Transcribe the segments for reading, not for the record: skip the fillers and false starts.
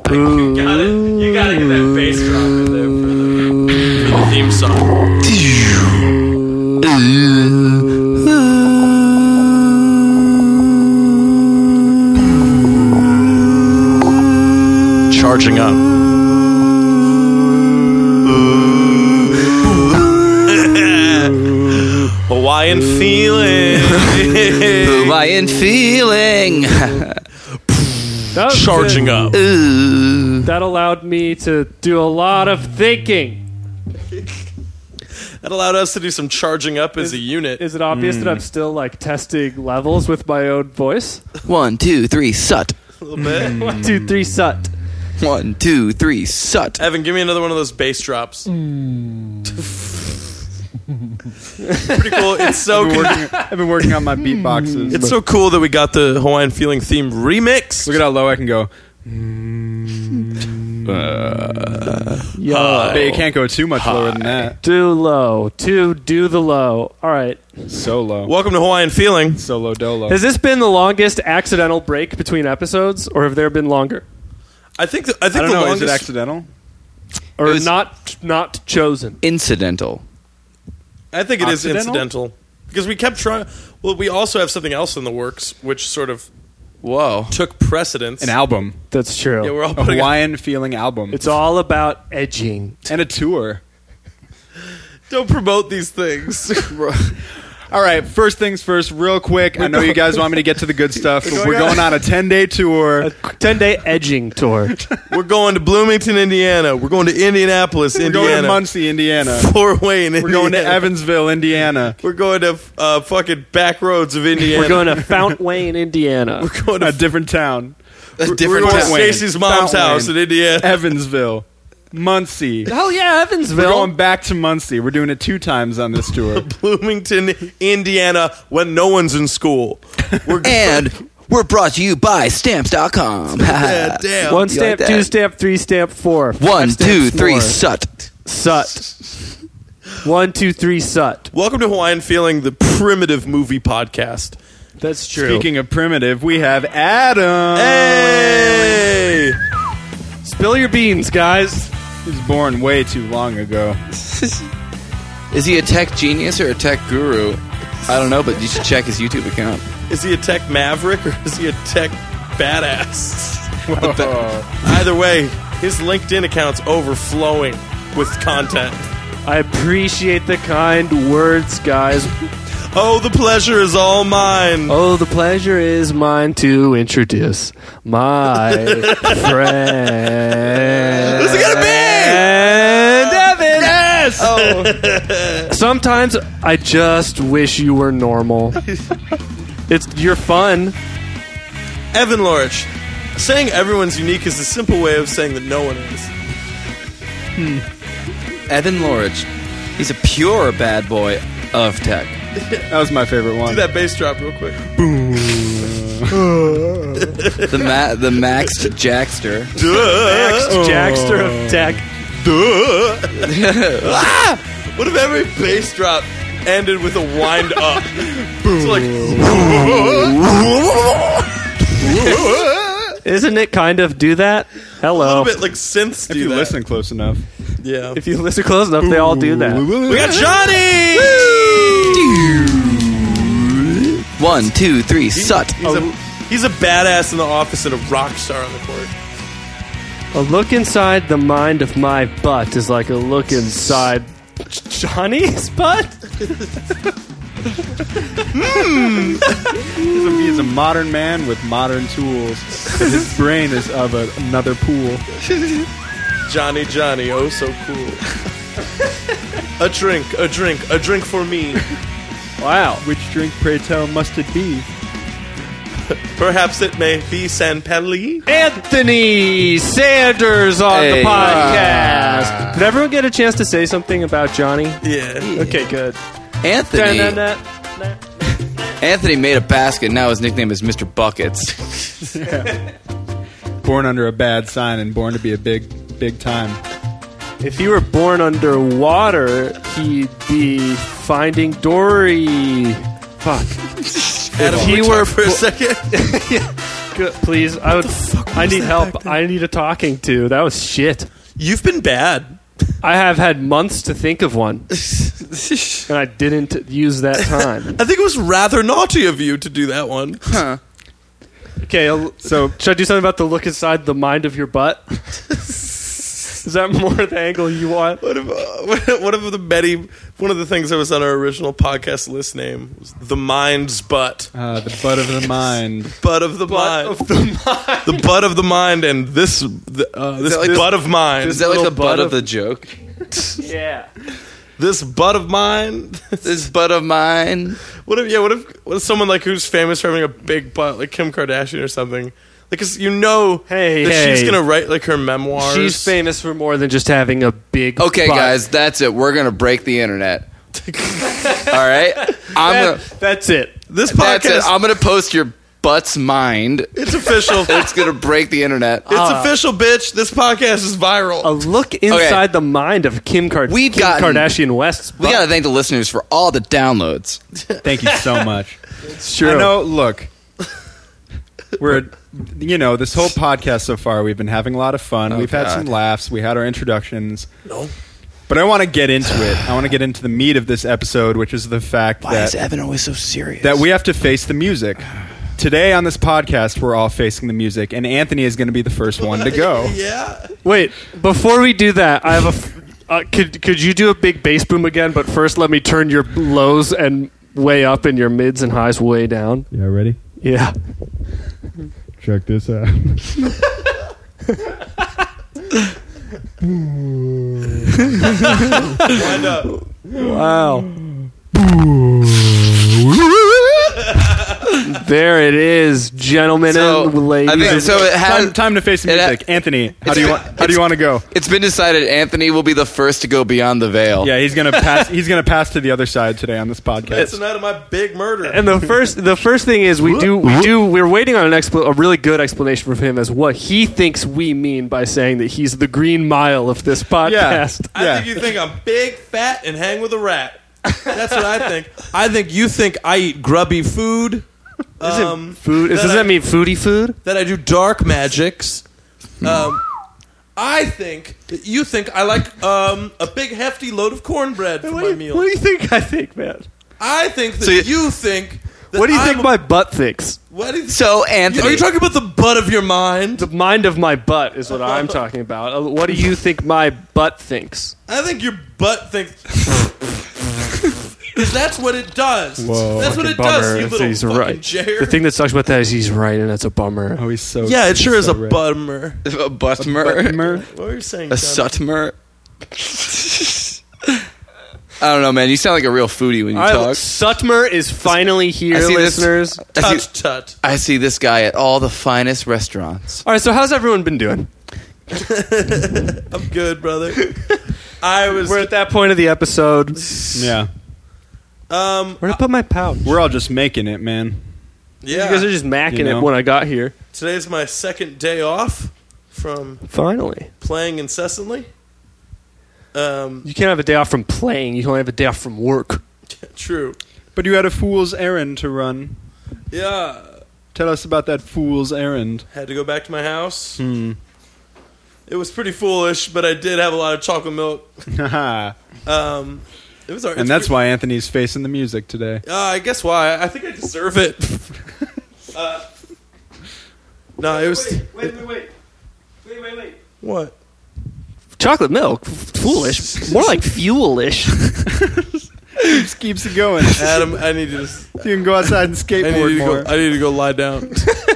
You gotta get that bass drop in there for the theme song. Charging up. Hawaiian feeling. Hawaiian feeling. Charging up. That allowed me to do a lot of thinking. That allowed us to do some charging up as a unit. Is it obvious that I'm still like testing levels with my own voice? 1, 2, 3, sut. A little bit. 1, 2, 3, sut. 1, 2, 3, sut. Evan, give me another one of those bass drops. Pretty cool. It's so I've been working on my beatboxes. It's so cool that we got the Hawaiian Feeling theme remix. Look at how low I can go. Yo. But you can't go too much lower than that. Do low. Do the low. All right. So low. Welcome to Hawaiian Feeling. Solo dolo. Has this been the longest accidental break between episodes, or have there been longer? I think I the don't know. longest. Is it accidental? Or It was- not chosen? Incidental. I think it is Occidental? incidental because we kept trying. Well, we also have something else in the works, which sort of Whoa. took precedence. An album. That's true. Yeah, we're all A putting. Hawaiian feeling album. It's all about edging. And a tour. Don't promote these things. All right, first things first, real quick. I know you guys want me to get to the good stuff, but we're going on a 10-day tour. A 10-day edging tour. We're going to Bloomington, Indiana. We're going to Indianapolis, We're Indiana. going to Muncie, Indiana. Fort Wayne, Indiana. We're going to Evansville, Indiana. We're going to fucking back roads of Indiana. We're going to Fount Wayne, Indiana. We're going to A different town. we're Different going to town. Stacy's mom's Fount house Wayne. in Indiana. Evansville. Muncie. Hell yeah, We're Evansville. going back to Muncie. We're doing it 2 times on this tour. Bloomington, Indiana, when no one's in school. And we're brought to you by Stamps.com. Yeah, damn. 1 stamp, like 2 that? stamp, 3 stamp, 4. 1, 2, 3, more. sut. Sut. 1, 2, 3, sut. Welcome to Hawaiian Feeling, the primitive movie podcast. That's true. Speaking of primitive, we have Adam. Hey! Spill your beans, guys. He was born way too long ago. Is he a tech genius or a tech guru? I don't know, but you should check his YouTube account. Is he a tech maverick or is he a tech badass? Whoa. Either way, his LinkedIn account's overflowing with content. I appreciate the kind words, guys. Oh, the pleasure is all mine. Oh, the pleasure is mine to introduce my friend. Who's it gonna be? And Evan. Yes! Oh. Sometimes I just wish you were normal. You're fun. Evan Lorich. Saying everyone's unique is a simple way of saying that no one is. Evan Lorich. He's a pure bad boy of tech. That was my favorite Do one. that bass drop real quick. The Max Jackster. Jackster of tech. What if every bass drop ended with a wind up? It's like, Isn't it kind of do that? a Hello. little bit like synths If do you that. listen close enough. Yeah. If you listen close enough, they all do that. We got Johnny! 1, 2, 3, sut. He's a badass in the office and a rock star on the court. A look inside the mind of my butt is like a look inside Johnny's butt? He's a modern man with modern tools. And his brain is of another pool. Johnny, oh so cool. A drink for me. Wow. Which drink, pray tell, must it be? Perhaps it may be San Pelli. Anthony Sanders on Hey. the podcast. Did everyone get a chance to say something about Johnny? Yeah. Okay, good. Anthony. Da-na-na. Anthony made a basket. Now his nickname is Mr. Buckets. Born under a bad sign and born to be a big time. If he were born underwater, he'd be Finding Dory. Fuck. Adam, he we were talk for a second. Good, please. I would. Fuck I need help. I need a talking to. That was shit. You've been bad. I have had months to think of one, and I didn't use that time. I think it was rather naughty of you to do that one. Huh. Okay, so should I do something about the look inside the mind of your butt? Is that more the angle you want? One of the things that was on our original podcast list name was The Mind's Butt. The butt of the mind. Butt of the mind. The butt of the mind and this butt of mine. Is that like the butt butt of the joke? Yeah. This butt of mine. This butt of mine. What if someone like who's famous for having a big butt, like Kim Kardashian or something? Because she's gonna write like her memoirs. She's famous for more than just having a big Okay, butt. guys, that's it. We're gonna break the internet. All right, That's it. This That's it. podcast. I'm gonna post your butt's mind. It's official. It's gonna break the internet. It's official, bitch. This podcast is viral. A look inside the mind of Kim Kardashian West's butt. We gotta thank the listeners for all the downloads. Thank you so much. It's true. I know, look, this whole podcast so far, we've been having a lot of fun. Oh, We've had God. some laughs. We had our introductions. No. But I want to get into it. I want to get into the meat of this episode, which is the fact that Evan always so serious? that we have to face the music. Today on this podcast, we're all facing the music, and Anthony is going to be the first one to go. Yeah. Wait, before we do that, I have could you do a big bass boom again? But first, let me turn your lows and way up and your mids and highs way down. Yeah, ready? Yeah. Check this out. Wind up. Wow. There it is, gentlemen and ladies. I think so. It has, Time to face the it ha- music. Anthony, how do you want to go? It's been decided Anthony will be the first to go beyond the veil. Yeah, he's gonna pass. He's gonna pass to the other side today on this It's podcast. the night of my big murder. And the first thing is we're waiting on a really good explanation from him as what he thinks we mean by saying that he's the Green Mile of this podcast. I think you think I'm big, fat, and hang with a rat. That's what I think. I think you think I eat grubby food. Food? Does that mean foodie food? That I do dark magics. I think that you think I like a big hefty load of cornbread for my meal. What do you think I think, man? I think that So you think. That What do you think my butt thinks? What do you So Anthony, Are you talking about the butt of your mind? The mind of my butt is what I'm talking about. What do you think my butt thinks? I think your butt thinks. Because that's what it does. Whoa. That's what it Bummer. does, you little He's fucking right. jair. The thing that sucks about that is he's right, and that's a bummer. Oh, he's so. Yeah, it sure he's is so a right. bummer. a Butmer, What were you saying? a John? Sutmer. I don't know, man. You sound like a real foodie when you All right, talk. Sutmer is finally here, I see this- listeners. Tut tut. I see this guy at all the finest restaurants. All right, so how's everyone been doing? I'm good, brother. We're at that point of the episode. Yeah, Where'd I put my pouch? we're all just making it, man. Yeah. You guys are just macking You know. it when I got here. Today's my second day off from Finally. playing incessantly. You can't have a day off from playing. You can only have a day off from work. True. But you had a fool's errand to run. Yeah. Tell us about that fool's errand. Had to go back to my house. It was pretty foolish, but I did have a lot of chocolate milk. Haha. It was alright. And that's why Anthony's facing the music today. I guess why. I think I deserve it. No, it was. Wait. What? Chocolate milk? Foolish. More like fuelish. Keeps it going. Adam, I need you to. You can go outside and skateboard more. I need to go lie down.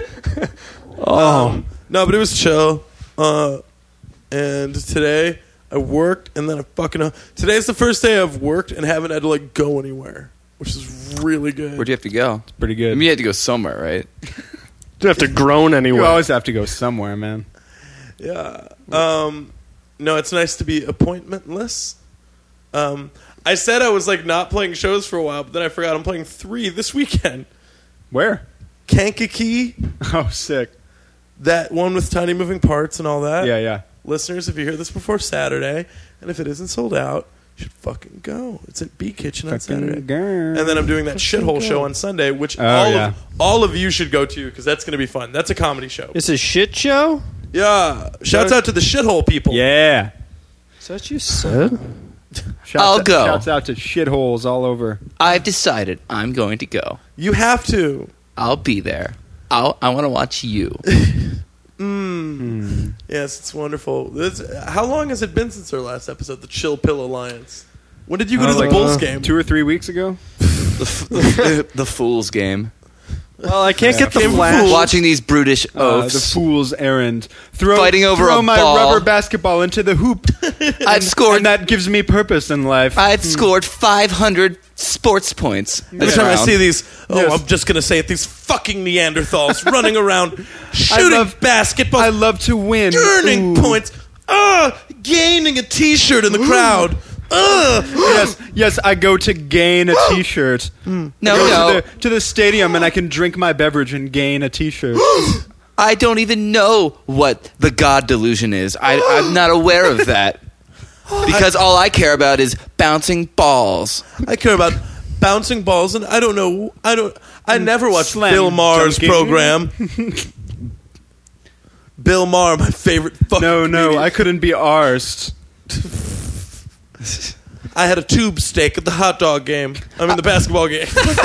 Oh. No, but it was chill. And today I worked, and then I fucking. Today's the first day I've worked and haven't had to like go anywhere, which is really good. Where'd you have to go? Pretty I good. mean, you had to go somewhere, right? Don't have to groan You anywhere. always have to go somewhere, man. Yeah. No, it's nice to be appointmentless. I said I was like not playing shows for a while, but then I forgot I'm playing 3 this weekend. Where? Kankakee, Oh, sick. that one with tiny moving parts and all that. Yeah. Listeners, if you hear this before Saturday, and if it isn't sold out, You should fucking go. It's at B Kitchen on Saturday. And then I'm doing that shithole show on Sunday, which all of you should go to because that's going to be fun. That's a comedy show. It's a shit show? Yeah. Shouts out to the shithole people. Yeah. Is that what you said? I'll go. Shouts out to shitholes all over. I've decided I'm going to go. You have to. I'll be there. I want to watch you. Yes, it's wonderful. How long has it been since our last episode, the Chill Pill Alliance? When did you go to the Bulls game? 2 or 3 weeks ago. The Fool's game. Well, I can't get the flash. Watching these brutish oafs. The fool's errand. Fighting over throw a my ball. rubber basketball into the hoop. I've scored. And that gives me purpose in life. I've scored 500 sports points. Every time I see these, I'm just going to say it, these fucking Neanderthals running around shooting basketball. I love to win. Earning points. Gaining a T-shirt in the crowd. Yes, I go to gain a T-shirt. No. To the stadium and I can drink my beverage and gain a T-shirt. I don't even know what the God delusion is. I'm not aware of that. Because all I care about is bouncing balls. I care about bouncing balls, and I don't know. I never watched Slam Bill Maher's dunking. program. Bill Maher, my favorite fucking comedian. I couldn't be arsed. I had a tube steak at the hot dog game. I mean, the basketball game.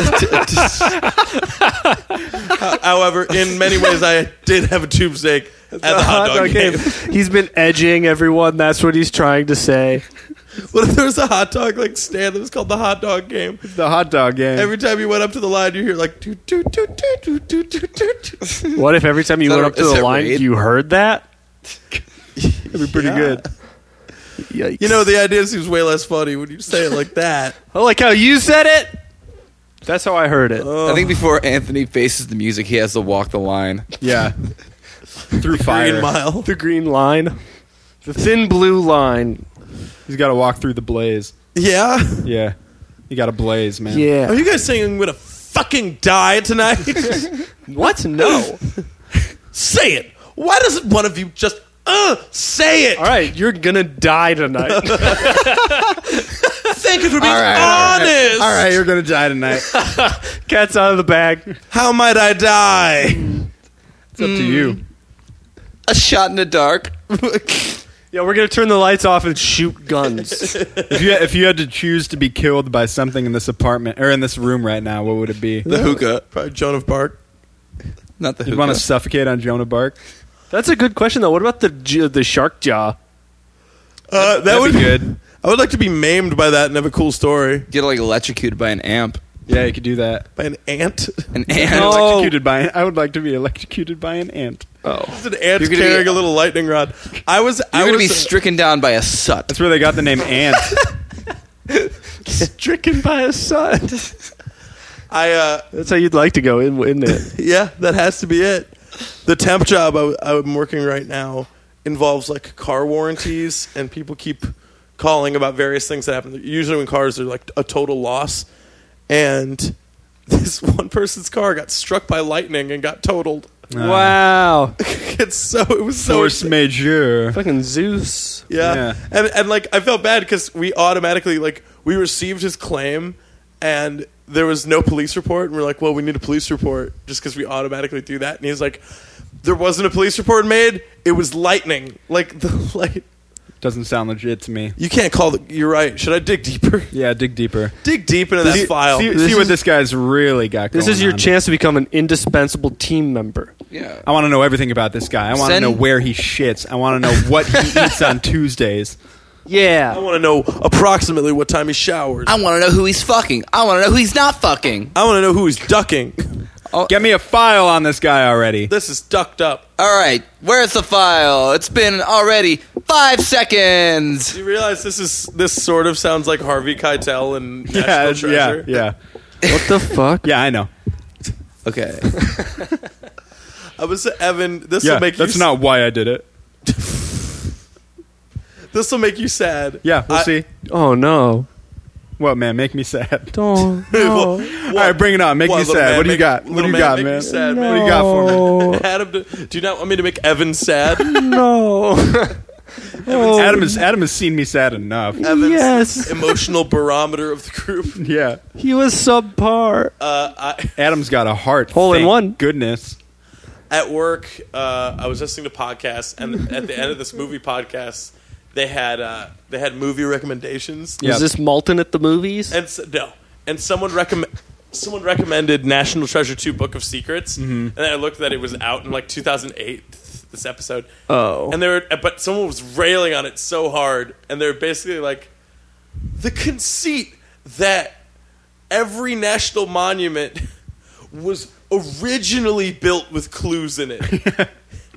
However, in many ways, I did have a tube steak at the hot dog game. He's been edging everyone. That's what he's trying to say. What if there was a hot dog stand that was called the hot dog game? The hot dog game. Every time you went up to the line, you hear like toot toot toot toot toot toot toot. What if every time you went up to the line, you heard that? It'd be pretty good. Yikes. You know, the idea seems way less funny when you say it like that. I like how you said it. That's how I heard it. I think before Anthony faces the music, he has to walk the line. Yeah. Through fire. Green Mile. The green line. The thin blue line. He's got to walk through the blaze. Yeah? Yeah. You got to blaze, man. Yeah. Are you guys saying I'm going to fucking die tonight? What? No. Say it. Why doesn't one of you just say it? All right, you're gonna die tonight. Thank you for being honest. All right, you're going to die tonight. Cat's out of the bag. How might I die? It's up to you. A shot in the dark. Yeah, we're gonna turn the lights off and shoot guns. If you had to choose to be killed by something in this apartment or in this room right now, what would it be? The hookah. Probably Joan of Arc. Not the You'd hookah. want to suffocate on Joan of Arc? That's a good question, though. What about the shark jaw? That would be good. I would like to be maimed by that and have a cool story. Get like electrocuted by an amp. Yeah, you could do that. By an ant. An ant. I would like to be electrocuted by an ant. Oh, It's an ant You're gonna carrying be- a little lightning rod. I was You're going to be stricken down by a sut. That's where they got the name Ant. stricken by a sun. That's how you'd like to go, isn't it? Yeah, that has to be it. The temp job I'm working right now involves like car warranties, and people keep calling about various things that happen. Usually when cars are like a total loss, and this one person's car got struck by lightning and got totaled. Wow. It was so Force majeure. Fucking Zeus. Yeah. And like I felt bad because we automatically we received his claim and there was no police report, and we're like, well, we need a police report just because we automatically do that. And he's like, there wasn't a police report made. It was lightning. Like the light. Doesn't sound legit to me. You can't call it. You're right. Should I dig deeper? Yeah, dig deeper. Dig deep into that file. See what this guy's really got going on. This is your chance to become an indispensable team member. Yeah. I want to know everything about this guy. I want to know where he shits. I want to know what he eats on Tuesdays. I Yeah. want to know approximately what time he showers. I want to know who he's fucking. I want to know who he's not fucking. I want to know who he's ducking. Get me a file on this guy already. This is ducked up. All right, where's the file? It's been already 5 seconds. Do you realize this sort of sounds like Harvey Keitel and National Treasure? Yeah. What the fuck? Yeah, I know. Okay. I was Evan. This will make you. That's not why I did it. This will make you sad. Yeah, we'll see. Oh no. What, man? Make me sad. Don't. No. All right, bring it on. Make me sad. What do you got? What do you got, man? Sad, What do you got for me? Adam, do you not want me to make Evan sad? No. Adam has seen me sad enough. Evan's Yes. emotional barometer of the group. Yeah. He was subpar. Adam's got a heart. Hole in thank one. Goodness. At work, I was listening to podcasts, and at the end of this movie podcast, they had movie recommendations. Yeah. Is this Malton at the movies? And someone recommended National Treasure 2: Book of Secrets, and then I looked that it was out in like 2008. This episode, and but someone was railing on it so hard, and they're basically like, the conceit that every national monument was originally built with clues in it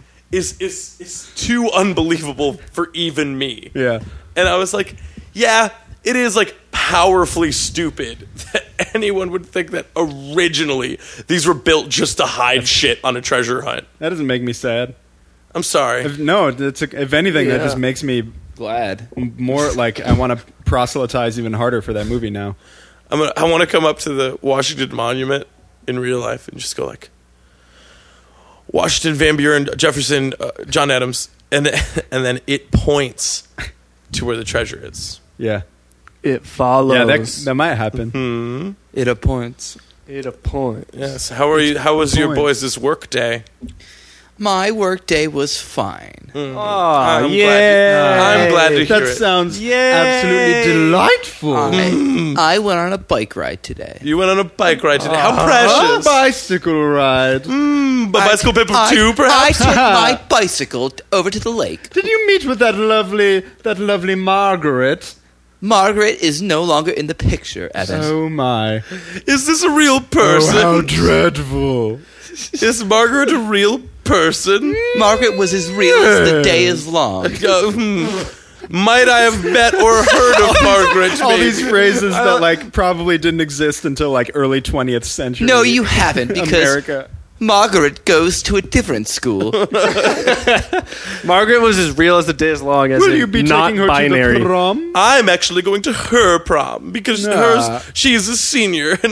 is too unbelievable for even me. Yeah. And I was like, yeah, it is like powerfully stupid that anyone would think that originally these were built just to hide shit on a treasure hunt. That doesn't make me sad. I'm sorry. If anything, that just makes me Glad. more like I want to proselytize even harder for that movie now. I want to come up to the Washington Monument in real life and just go like, Washington, Van Buren, Jefferson, John Adams, and then it points to where the treasure is. Yeah. It follows. Yeah, that might happen. It appoints. It a point. Yes. How are you? How was your boys' work day? My work day was fine. Oh, I'm glad to hear That it. sounds Yay. absolutely delightful. I went on a bike ride today. You went on a bike ride today. How precious. Bicycle ride. Bicycle paper 2, I perhaps? took my bicycle over to the lake. Did you meet with that lovely Margaret? Margaret is no longer in the picture, Evan. Oh my. Is this a real person? Oh, how dreadful. Is Margaret a real person? Margaret was as real as the day is long. Might I have met or heard of Margaret? All maybe? these phrases that like probably didn't exist until like early 20th century. No, you haven't, because America. Margaret goes to a different school. Margaret was as real as the day is long as Will in you be not taking her binary. to the prom? I'm actually going to her prom because she's a senior and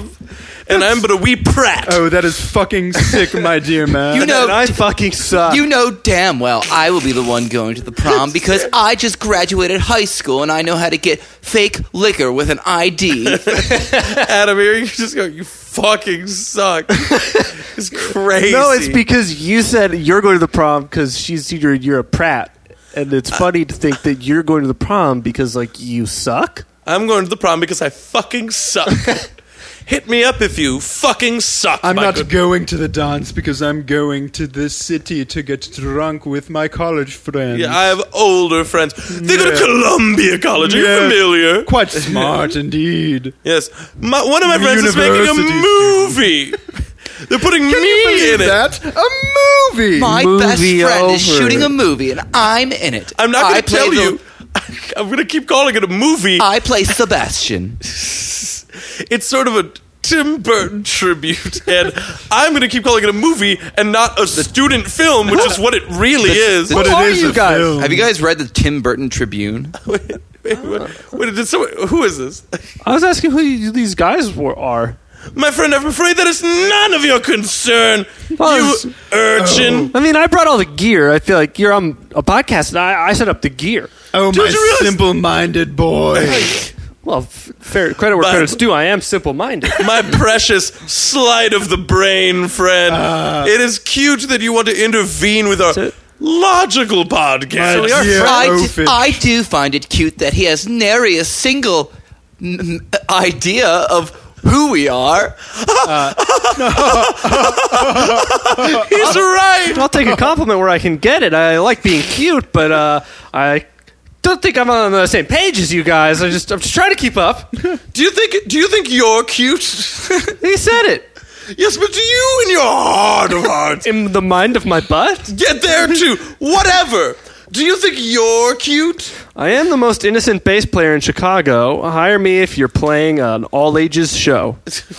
I'm but a wee prat. Oh, that is fucking sick, my dear man. You know, And I fucking suck. you know damn well I will be the one going to the prom because I just graduated high school and I know how to get fake liquor with an ID. Adam, here you just go, you fucking suck. It's crazy. No, it's because you said you're going to the prom because she's you're a prat, and it's funny to think that you're going to the prom because like you suck. I'm going to the prom because I fucking suck. Hit me up if you fucking suck. I'm my not good- going to the dance because I'm going to the city to get drunk with my college friends. Yeah, I have older friends. They go to Yeah. Columbia College. Are you Yeah. familiar? Quite smart indeed. Yes. One of my friends is making a University movie. They're putting Can you me believe in it. that? A movie! My Movie best friend is over. shooting a movie and I'm in it. I'm not I going to play tell the- you. I'm going to keep calling it a movie. I play Sebastian. It's sort of a Tim Burton tribute, and I'm going to keep calling it a movie and not a student film, which is what it really is. But Who it are is you a guys? film. Have you guys read the Tim Burton Tribune? Wait, did someone, who is this? I was asking who these guys are. My friend, I'm afraid that is none of your concern, Well, you urchin. I mean, I brought all the gear. I feel like you're on a podcast, and I set up the gear. Oh, Don't my you realize- simple-minded boy. Well, fair credit where But- credit's due. I am simple-minded. My precious sleight of the brain friend. It is cute that you want to intervene with our So- logical podcast. we are dear Ophich. I do find it cute that he has nary a single idea of who we are. He's right. I'll take a compliment where I can get it. I like being cute, but I don't think I'm on the same page as you guys. I'm just trying to keep up. Do you think you're cute? He said it. Yes, but do you in your heart of hearts In the mind of my butt, get there too? Whatever. Do you think you're cute? I am the most innocent bass player in Chicago. Hire me if you're playing an all-ages show.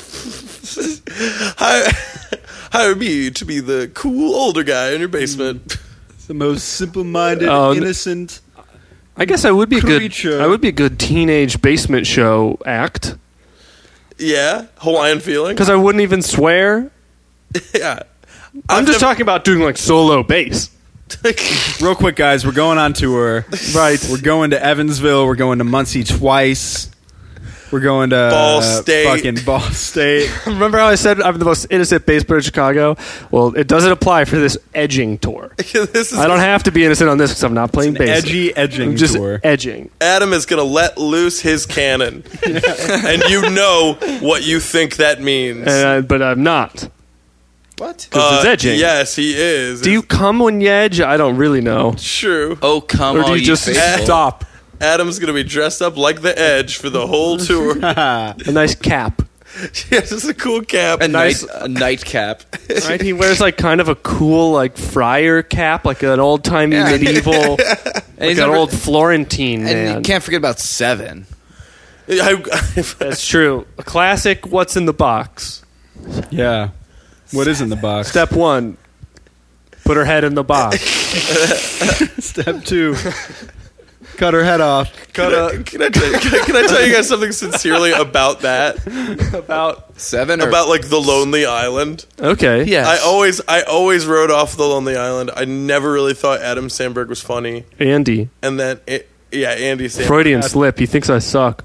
Hire me to be the cool older guy in your basement. The most simple-minded, Oh, innocent. I guess I would be a Creature. good. I would be a good teenage basement show act Yeah, Hawaiian feeling. because I wouldn't even swear. Yeah, I'm just talking about doing like solo bass. Real quick, guys, we're going on tour. Right. We're going to Evansville. We're going to Muncie twice. We're going to Ball State. Fucking Ball State. Remember how I said I'm the most innocent bass player in Chicago? Well, it doesn't apply for this edging tour. This is I don't have to be innocent on this because I'm not playing bass. Edging I'm just tour. edging. Adam is going to let loose his cannon. And you know what you think that means. But I'm not. What? Because it's edging. Yes, he is. Do you come when you edge? I don't really know. True. Oh, come Or on, do you just faithful. stop? Adam's going to be dressed up like the Edge for the whole tour. A nice cap. Yeah, just a cool cap. A Nice- nightcap. Right? He wears like kind of a cool like friar cap, like an old timey Yeah. medieval, And like he's an never- old Florentine And man. you can't forget about Seven. That's true. A classic. What's in the box? Yeah. What is in the box? Step 1. Put her head in the box. Step 2. Cut her head off. Can I tell you guys something sincerely about that? About Seven? Or, About like the Lonely Island. okay. yes. I always wrote off the Lonely Island. I never really thought Adam Sandberg was funny, Andy. and then Andy Sandberg. Freudian slip. He thinks I suck.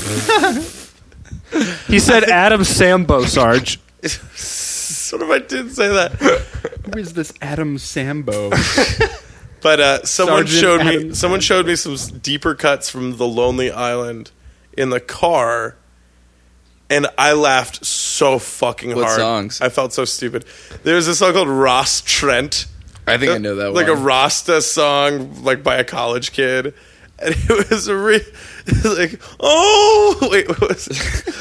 He said Adam Sambo, Sarge. Sort of, I did say that, Who is this Adam Sambo? but someone Sergeant Adam showed me some deeper cuts from the Lonely Island in the car, and I laughed so fucking What hard. songs? I felt so stupid. There's a song called Ross Trent. I think I know that Like one. a Rasta song, like by a college kid, and it was like, oh wait, what was it?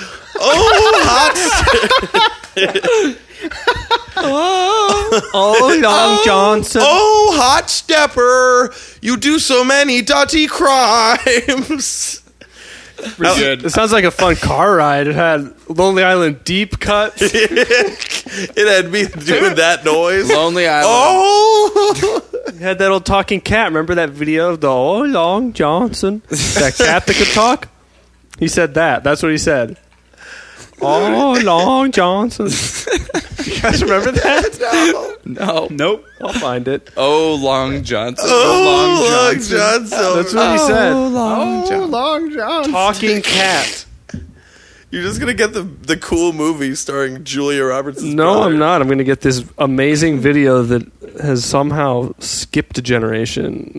Oh, Long Johnson. Oh, hot stepper, you do so many dirty crimes. Pretty good. It sounds like a fun car ride. It had Lonely Island deep cuts. It had me doing that noise. Lonely Island. Oh, It had that old talking cat. Remember that video of the Oh Long Johnson? That cat that could talk? He said that. That's what he said. Oh Long Johnson. You guys remember that? No. Nope. I'll find it. Oh, Long Johnson. Long John Silver. That's what he said. Long John. Long John. Talking cat. You're just gonna get the cool movie starring Julia Roberts. No, I'm not. I'm going to get this amazing video that has somehow skipped a generation.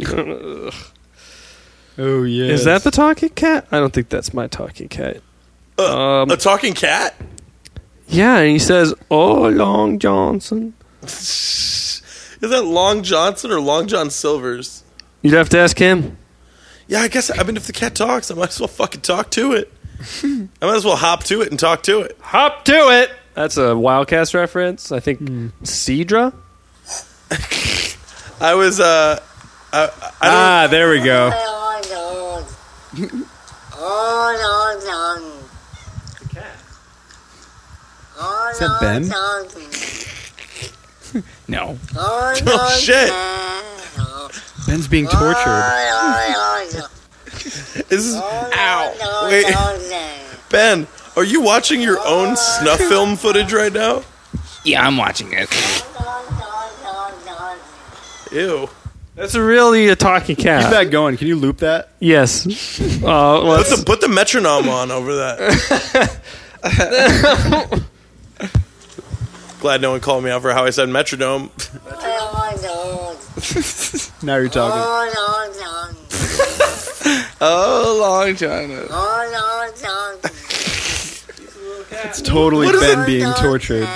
Oh, yeah. Is that the talking cat? I don't think that's my talking cat. A talking cat. Yeah, and he says, "Oh, Long Johnson." Is that Long Johnson or Long John Silvers? You'd have to ask him. Yeah, I guess. I mean, if the cat talks, I might as well fucking talk to it. I might as well hop to it and talk to it. Hop to it. That's a Wildcats reference. I think Cedra. I was. I don't. there we go. Is that Ben? No. Oh shit! Ben's being tortured. This is. Ow! Wait, Ben, are you watching your own snuff film footage right now? Yeah, I'm watching it. Ew. That's really a talking cat. Keep that going. Can you loop that? Yes. Put the metronome on over that. Glad no one called me out for how I said metronome. Now you're talking. Oh, Long John. It's totally What is Ben it? being tortured.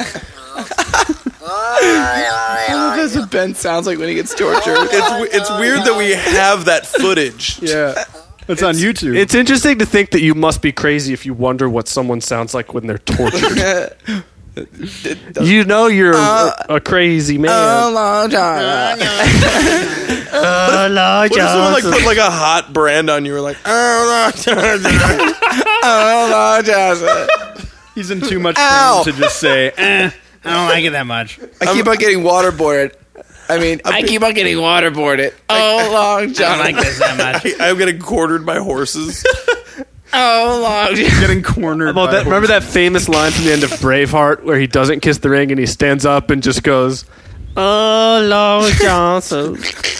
That's what Ben sounds like when he gets tortured. It's weird that we have that footage. Yeah. It's on YouTube. It's interesting to think that you must be crazy if you wonder what someone sounds like when they're tortured. You know you're a crazy man. Oh, Long John. What if someone like put like a hot brand on you? Or like, Oh, Long John. He's in too much Ow. pain to just say, I don't like it that much. I keep on getting waterboarded. I keep on getting waterboarded. Oh, Long John. I like this that much. I'm getting quartered by horses. Oh, Long John. Getting cornered. Well, by remember that famous line from the end of Braveheart where he doesn't kiss the ring and he stands up and just goes, Oh, Long Johnson.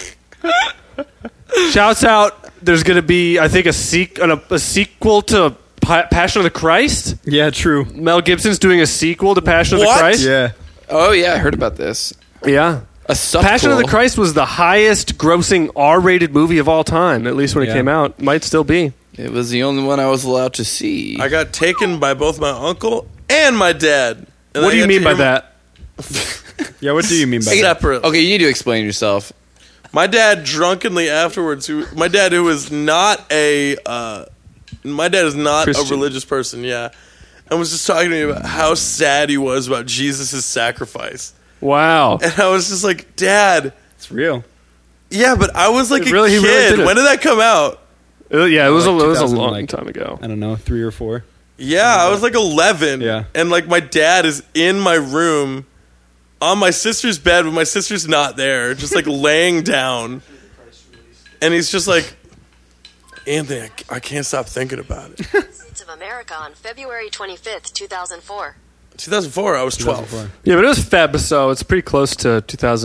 Shouts out. There's going to be, I think, a sequel to Passion of the Christ. Yeah, true. Mel Gibson's doing a sequel to Passion of the What? Christ. Yeah. Oh yeah, I heard about this. Yeah. A subquel. Passion of the Christ was the highest grossing R-rated movie of all time, at least when it Yeah. came out. Might still be. It was the only one I was allowed to see. I got taken by both my uncle and my dad. And What I do you got mean to by hear that? Yeah, what do you mean by that? Separate. Okay, you need to explain yourself. My dad drunkenly afterwards, my dad who is not a Christian. religious person, yeah, and was just talking to me about how sad he was about Jesus' sacrifice. Wow. And I was just like, Dad, It's real. yeah, but I was like He a really kid. did it. When did that come out? Yeah, it was Like a 2000, long like- time ago. I don't know, 3 or 4. Yeah, I was like 11. Yeah. And like my dad is in my room on my sister's bed, but my sister's not there, just like laying down. And he's just like, Anthony, I can't stop thinking about it. States of America on February 25th, 2004. 2004, I was 12. 2004. Yeah, but it was Feb, so it's pretty close to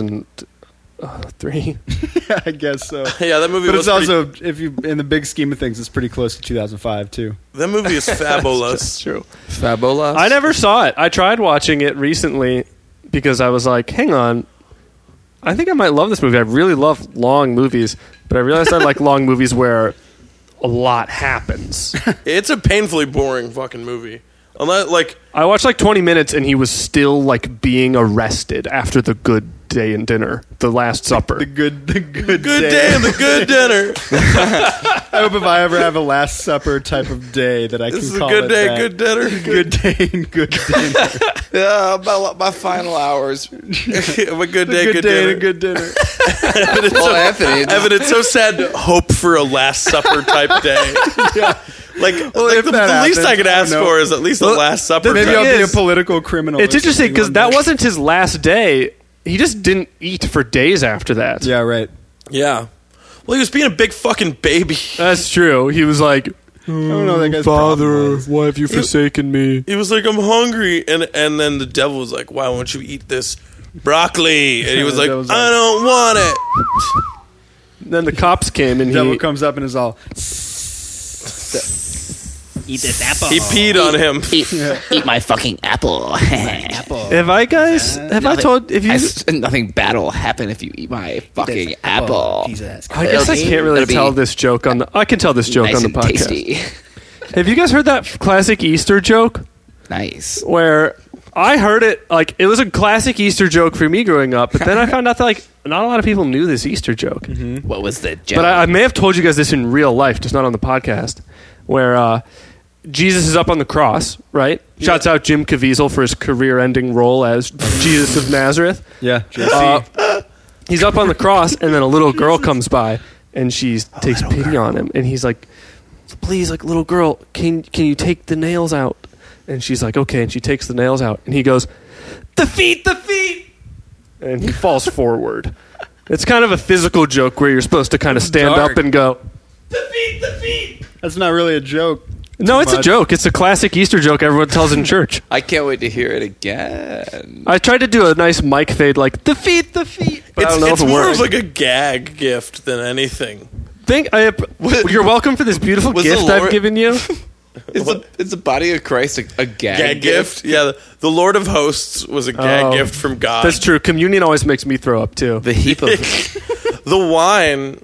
2003. Yeah, I guess so. Yeah, that movie But was it's also, if you in the big scheme of things, it's pretty close to 2005 too. that movie is fabulous. That's true. Fabulas. I never saw it. I tried watching it recently because I was like, hang on, I think I might love this movie. I really love long movies, but I realized I like long movies where a lot happens. It's a painfully boring fucking movie. Unless, like, I watched like 20 minutes and he was still like being arrested after the good day and dinner, the Last Supper. The good good day and the good dinner. I hope if I ever have a Last Supper type of day that I This can is a call good it day, that. good dinner. Good day and good dinner. Yeah, my final hours. A good day, Good good day and dinner. a good dinner. Well, Anthony, Evan, it's so sad to hope for a Last Supper type day. Yeah. Like if the that least I happens, could I ask don't know. for is at least a Last Supper. Maybe thing I'll be a is- political criminal. It's or interesting something because one that day. wasn't his last day. He just didn't eat for days after that. Yeah, right. Yeah. Well, he was being a big fucking baby. That's true. He was like, I don't know that guy's problem was. why have you forsaken me? He was like, I'm hungry. And then the devil was like, why won't you eat this broccoli? And he was The like, devil's I don't want it. Then the cops came and Devil he comes up and is all. Eat this apple. He peed on him. Eat my fucking apple. Apple. Have I guys? Have I told? If you? nothing bad will happen if you eat my fucking apple. Jesus I guess I It'll can't really be tell this joke on the. I can tell this joke Nice on the and podcast. tasty. Have you guys heard that classic Easter joke Nice. where I heard it like it was a classic Easter joke for me growing up, but then I found out that like not a lot of people knew this Easter joke. What was the joke? But I may have told you guys this in real life, just not on the podcast, where Jesus is up on the cross, right? Shouts out Jim Caviezel for his career-ending role as Jesus of Nazareth. Yeah, JC. He's up on the cross, and then a little girl comes by, and she takes pity on him, and he's like, "Please, like little girl, can you take the nails out?" And she's like, "Okay," and she takes the nails out, and he goes, the feet," and he falls forward. It's kind of a physical joke where you're supposed to kind of stand dark. up and go. That's not really a joke. No, it's a much. joke. It's a classic Easter joke everyone tells in church. I can't wait to hear it again. I tried to do a nice mic fade like, the feet, but I don't know It's if it more works. of like a gag gift than anything. You're welcome for this beautiful Was the gift I've Lord- given you. Is the body of Christ a Gag gift? Yeah, the Lord of Hosts was a gag Oh, gift from God. That's true. Communion always makes me throw up, too. The heap of The wine.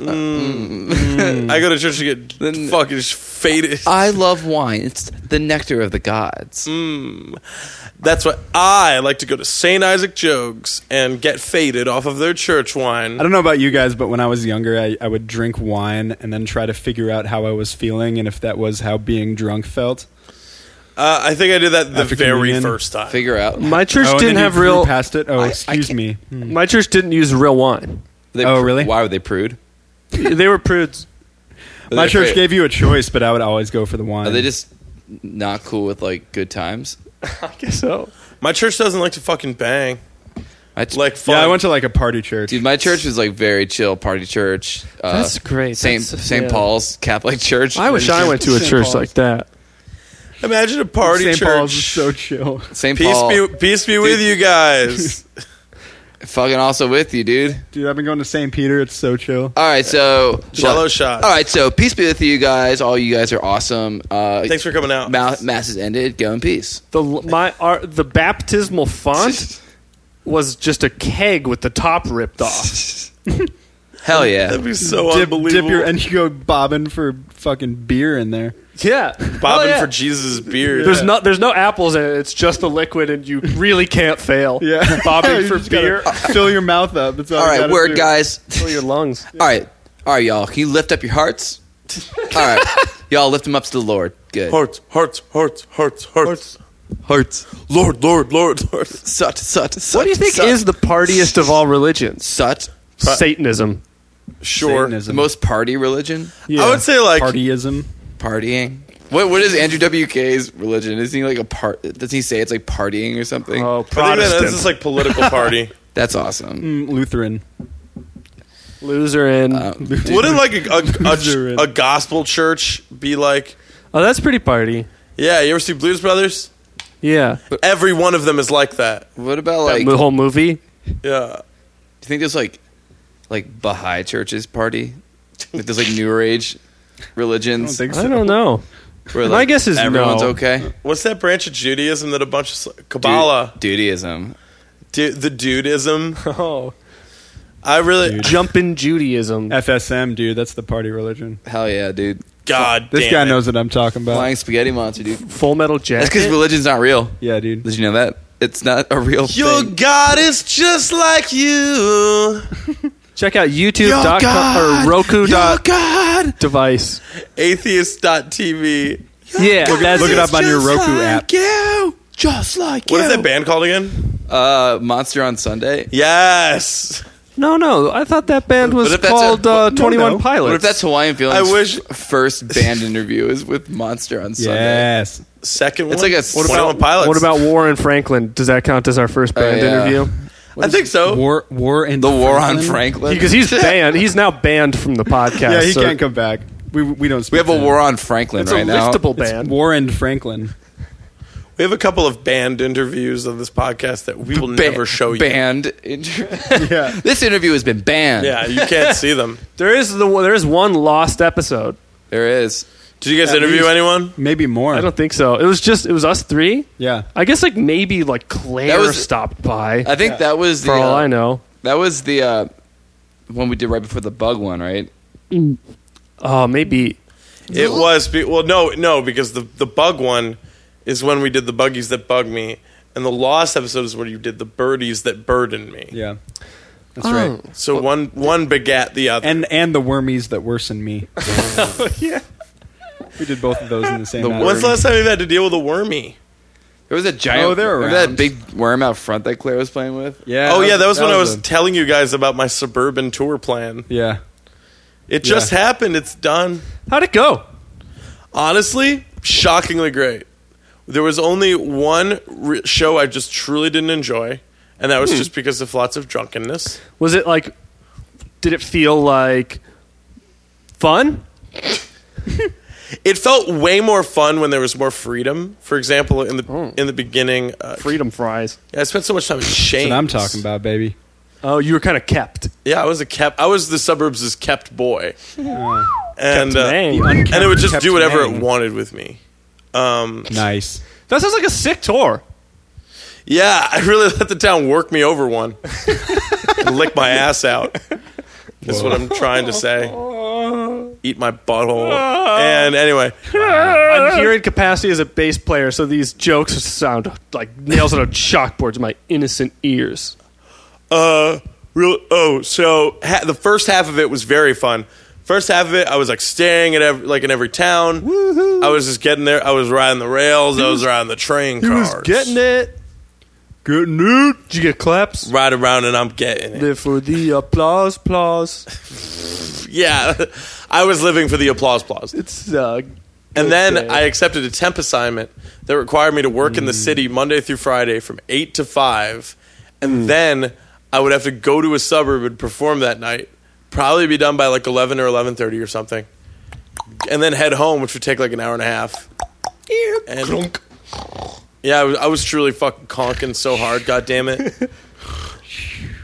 I go to church to get Then- fucking faded. I love wine. It's the nectar of the gods. That's why I like to go to St. Isaac Jogues and get faded off of their church wine. I don't know about you guys, but when I was younger, I would drink wine and then try to figure out how I was feeling and if that was how being drunk felt. I think I did that the After very communion. first time. Figure out. My church and didn't then you have flew real. past it. Oh, I excuse can't- me. My church didn't use real wine. Oh, really? Why were they prude? They were prudes. Are My they church afraid- gave you a choice, but I would always go for the wine. Are they just not cool with like good times? I guess so. My church doesn't like to fucking bang. Like fun. Yeah, I went to like a party church. Dude, my church was like very chill party church. That's great. St. Yeah. Paul's Catholic Church. I wish I went to a St. church Paul's. like that. Imagine a party St. church. Paul's is so chill. St. Paul. Peace be with you guys. Fucking also with you, dude. Dude, I've been going to St. Peter. It's so chill. All right, so Jello shots. All right, so peace be with you guys. All you guys are awesome. Thanks for coming out. Mass is ended. Go in peace. The baptismal font was just a keg with the top ripped off. Hell yeah. That'd be so Dip unbelievable. and you go bobbing for fucking beer in there. Yeah, Bobbing Hell yeah. for Jesus' beard. There's no apples in it. It's just the liquid, and you really can't fail. Yeah. Bobbing You for just gotta beer. Fill your mouth up. That's all All you right, gotta word, do. guys. Fill your lungs. All right, y'all. Can you lift up your hearts? All right, y'all lift them up to the Lord. Good. Hearts, hearts, hearts, hearts, hearts. Hearts. Lord, Lord, Lord, Lord. Sut. What do you think is the partiest of all religions? Sut? Satanism. Sure. The Satanism. most party religion? I would say like Partyism. Partying. What is Andrew WK's religion? Isn't he like a part? Does he say it's like partying or something? Oh, I think that Protestant. this is like political party. That's awesome. Lutheran. Lutheran. Wouldn't like a gospel church be like? Oh, that's pretty party. Yeah, you ever see Blues Brothers? Yeah. Every one of them is like that. What about That like? Do whole movie. Yeah. you think there's like Baha'i churches party? Like there's like New Age religions. I don't think so. I don't know. Where, My guess is everyone's no. okay. What's that branch of Judaism that a bunch of Kabbalah, Judaism. the Dudism? Oh. I really, Jumpin' Judaism. FSM, dude. That's the party religion. Hell yeah, dude. God, This damn guy it. knows what I'm talking about. Flying spaghetti monster, dude. Full Metal That's Jacket. because religion's not real. Yeah, dude. Did you know that? It's not a real Your thing. God is just like you. Check out YouTube.com or Roku. God. Device. Atheist.tv. Yeah, that's Look it up on your Roku app. You, just like What is that band called again? Monster on Sunday. Yes. No. I thought that band was What if that's called a- 21 no. Pilots. What if that's Hawaiian Feelings? I wish- first band interview is with Monster on Sunday. Yes. Second one. It's like a- What about Pilots? What about Warren Franklin? Does that count as our first band yeah. interview? I think so. War and The War on Franklin. Because he's banned. He's now banned from the podcast. Yeah, he so can't come back. We don't. We speak have to a him. War on Franklin It's right a now. liftable It's band. War and Franklin. We have a couple of band interviews of this podcast that we will never show you. Banned. interview. Yeah. This interview has been banned. Yeah, you can't see them. There is one lost episode. There is. Did you guys At interview least. anyone? Maybe more. I don't think so. It was us three. Yeah. I guess maybe Claire That was- stopped by. I think that was the. For all I know. That was the one we did right before the bug one, right? Oh, maybe. It was no, because the bug one is when we did the buggies that bug me, and the lost episode is when you did the birdies that burden me. Yeah. That's right. So one begat the other. And the wormies that worsen me. Yeah. We did both of those in the same. night. When's the last time you've had to deal with a wormy? There was a giant. Oh, they're remember around. that big worm out front that Claire was playing with? Yeah. Oh yeah, that was when I was a- telling you guys about my suburban tour plan. yeah. It just happened. It's done. How'd it go? Honestly, shockingly great. There was only one show I just truly didn't enjoy, and that was just because of lots of drunkenness. Was it did it feel like fun? It felt way more fun when there was more freedom. For example, in the beginning, Freedom fries. I spent so much time in That's Shane's. what I'm talking about, baby. Oh, you were kind of kept. Yeah, I was the suburbs' kept boy, and Dang. and it would just Kept do whatever it Mang. wanted with me. Nice. That sounds like a sick tour. Yeah, I really let the town work me over one, and lick my ass out. That's what I'm trying to say. Eat my butthole. And anyway, I'm here in capacity as a bass player, so these jokes sound like nails on a chalkboard to my innocent ears. the first half of it was very fun. First half of it, I was staying at in every town. I was just getting there. I was riding the rails. I was riding the train He cars. was getting it. Getting it. Did you get claps? Ride around and I'm getting it. Live for the applause. Yeah, I was living for the applause. It's And then Okay. I accepted a temp assignment that required me to work in the city Monday through Friday from 8 to 5. And then I would have to go to a suburb and perform that night. Probably be done by 11 or 11:30 or something. And then head home, which would take an hour and a half. And yeah, I was truly fucking conking so hard, God damn it.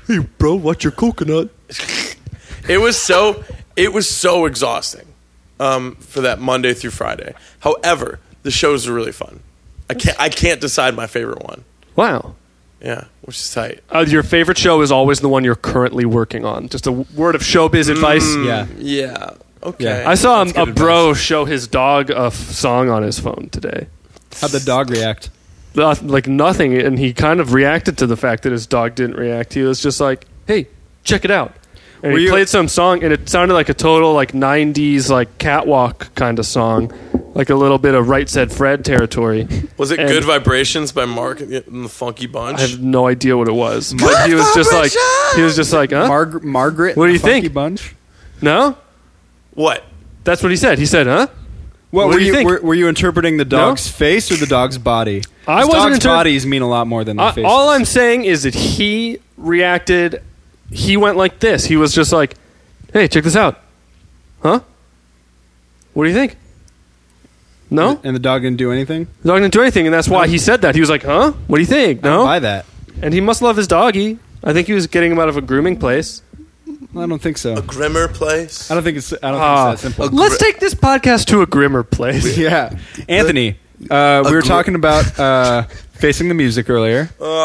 Hey, bro, watch your coconut. It was so exhausting for that Monday through Friday. However, the shows are really fun. I can't decide my favorite one. Wow. Yeah, which is tight. Your favorite show is always the one you're currently working on. Just a word of showbiz advice. Yeah. Yeah. Okay. Yeah. I saw That's a good bro show his dog a song on his phone today. How'd the dog react? Like nothing, and he kind of reacted to the fact that his dog didn't react. He was just like, "Hey, check it out." And he played some song, and it sounded like a total like '90s like catwalk kind of song, like a little bit of Right Said Fred territory. Was it And- Good Vibrations by Mark and the Funky Bunch? I have no idea what it was, but he was just like, "Huh? Margaret. What do you and the Funky think? Bunch. No." What? That's what he said. He said, "Huh?" What What were do you you? think? Were you interpreting the dog's face or the dog's body? I wasn't Dogs' inter- bodies mean a lot more than their faces. All I'm saying is that he reacted. He went like this. He was just like, "Hey, check this out." Huh? What do you think? No? And the dog didn't do anything. The dog didn't do anything, and that's why he said that. He was like, "Huh? What do you think?" I don't No? buy that. And he must love his doggy. I think he was getting him out of a grooming place. I don't think so. A Grimmer place? I don't think it's. I don't think it's that simple. Let's take this podcast to a grimmer place. Yeah, Anthony. We were talking about facing the music earlier.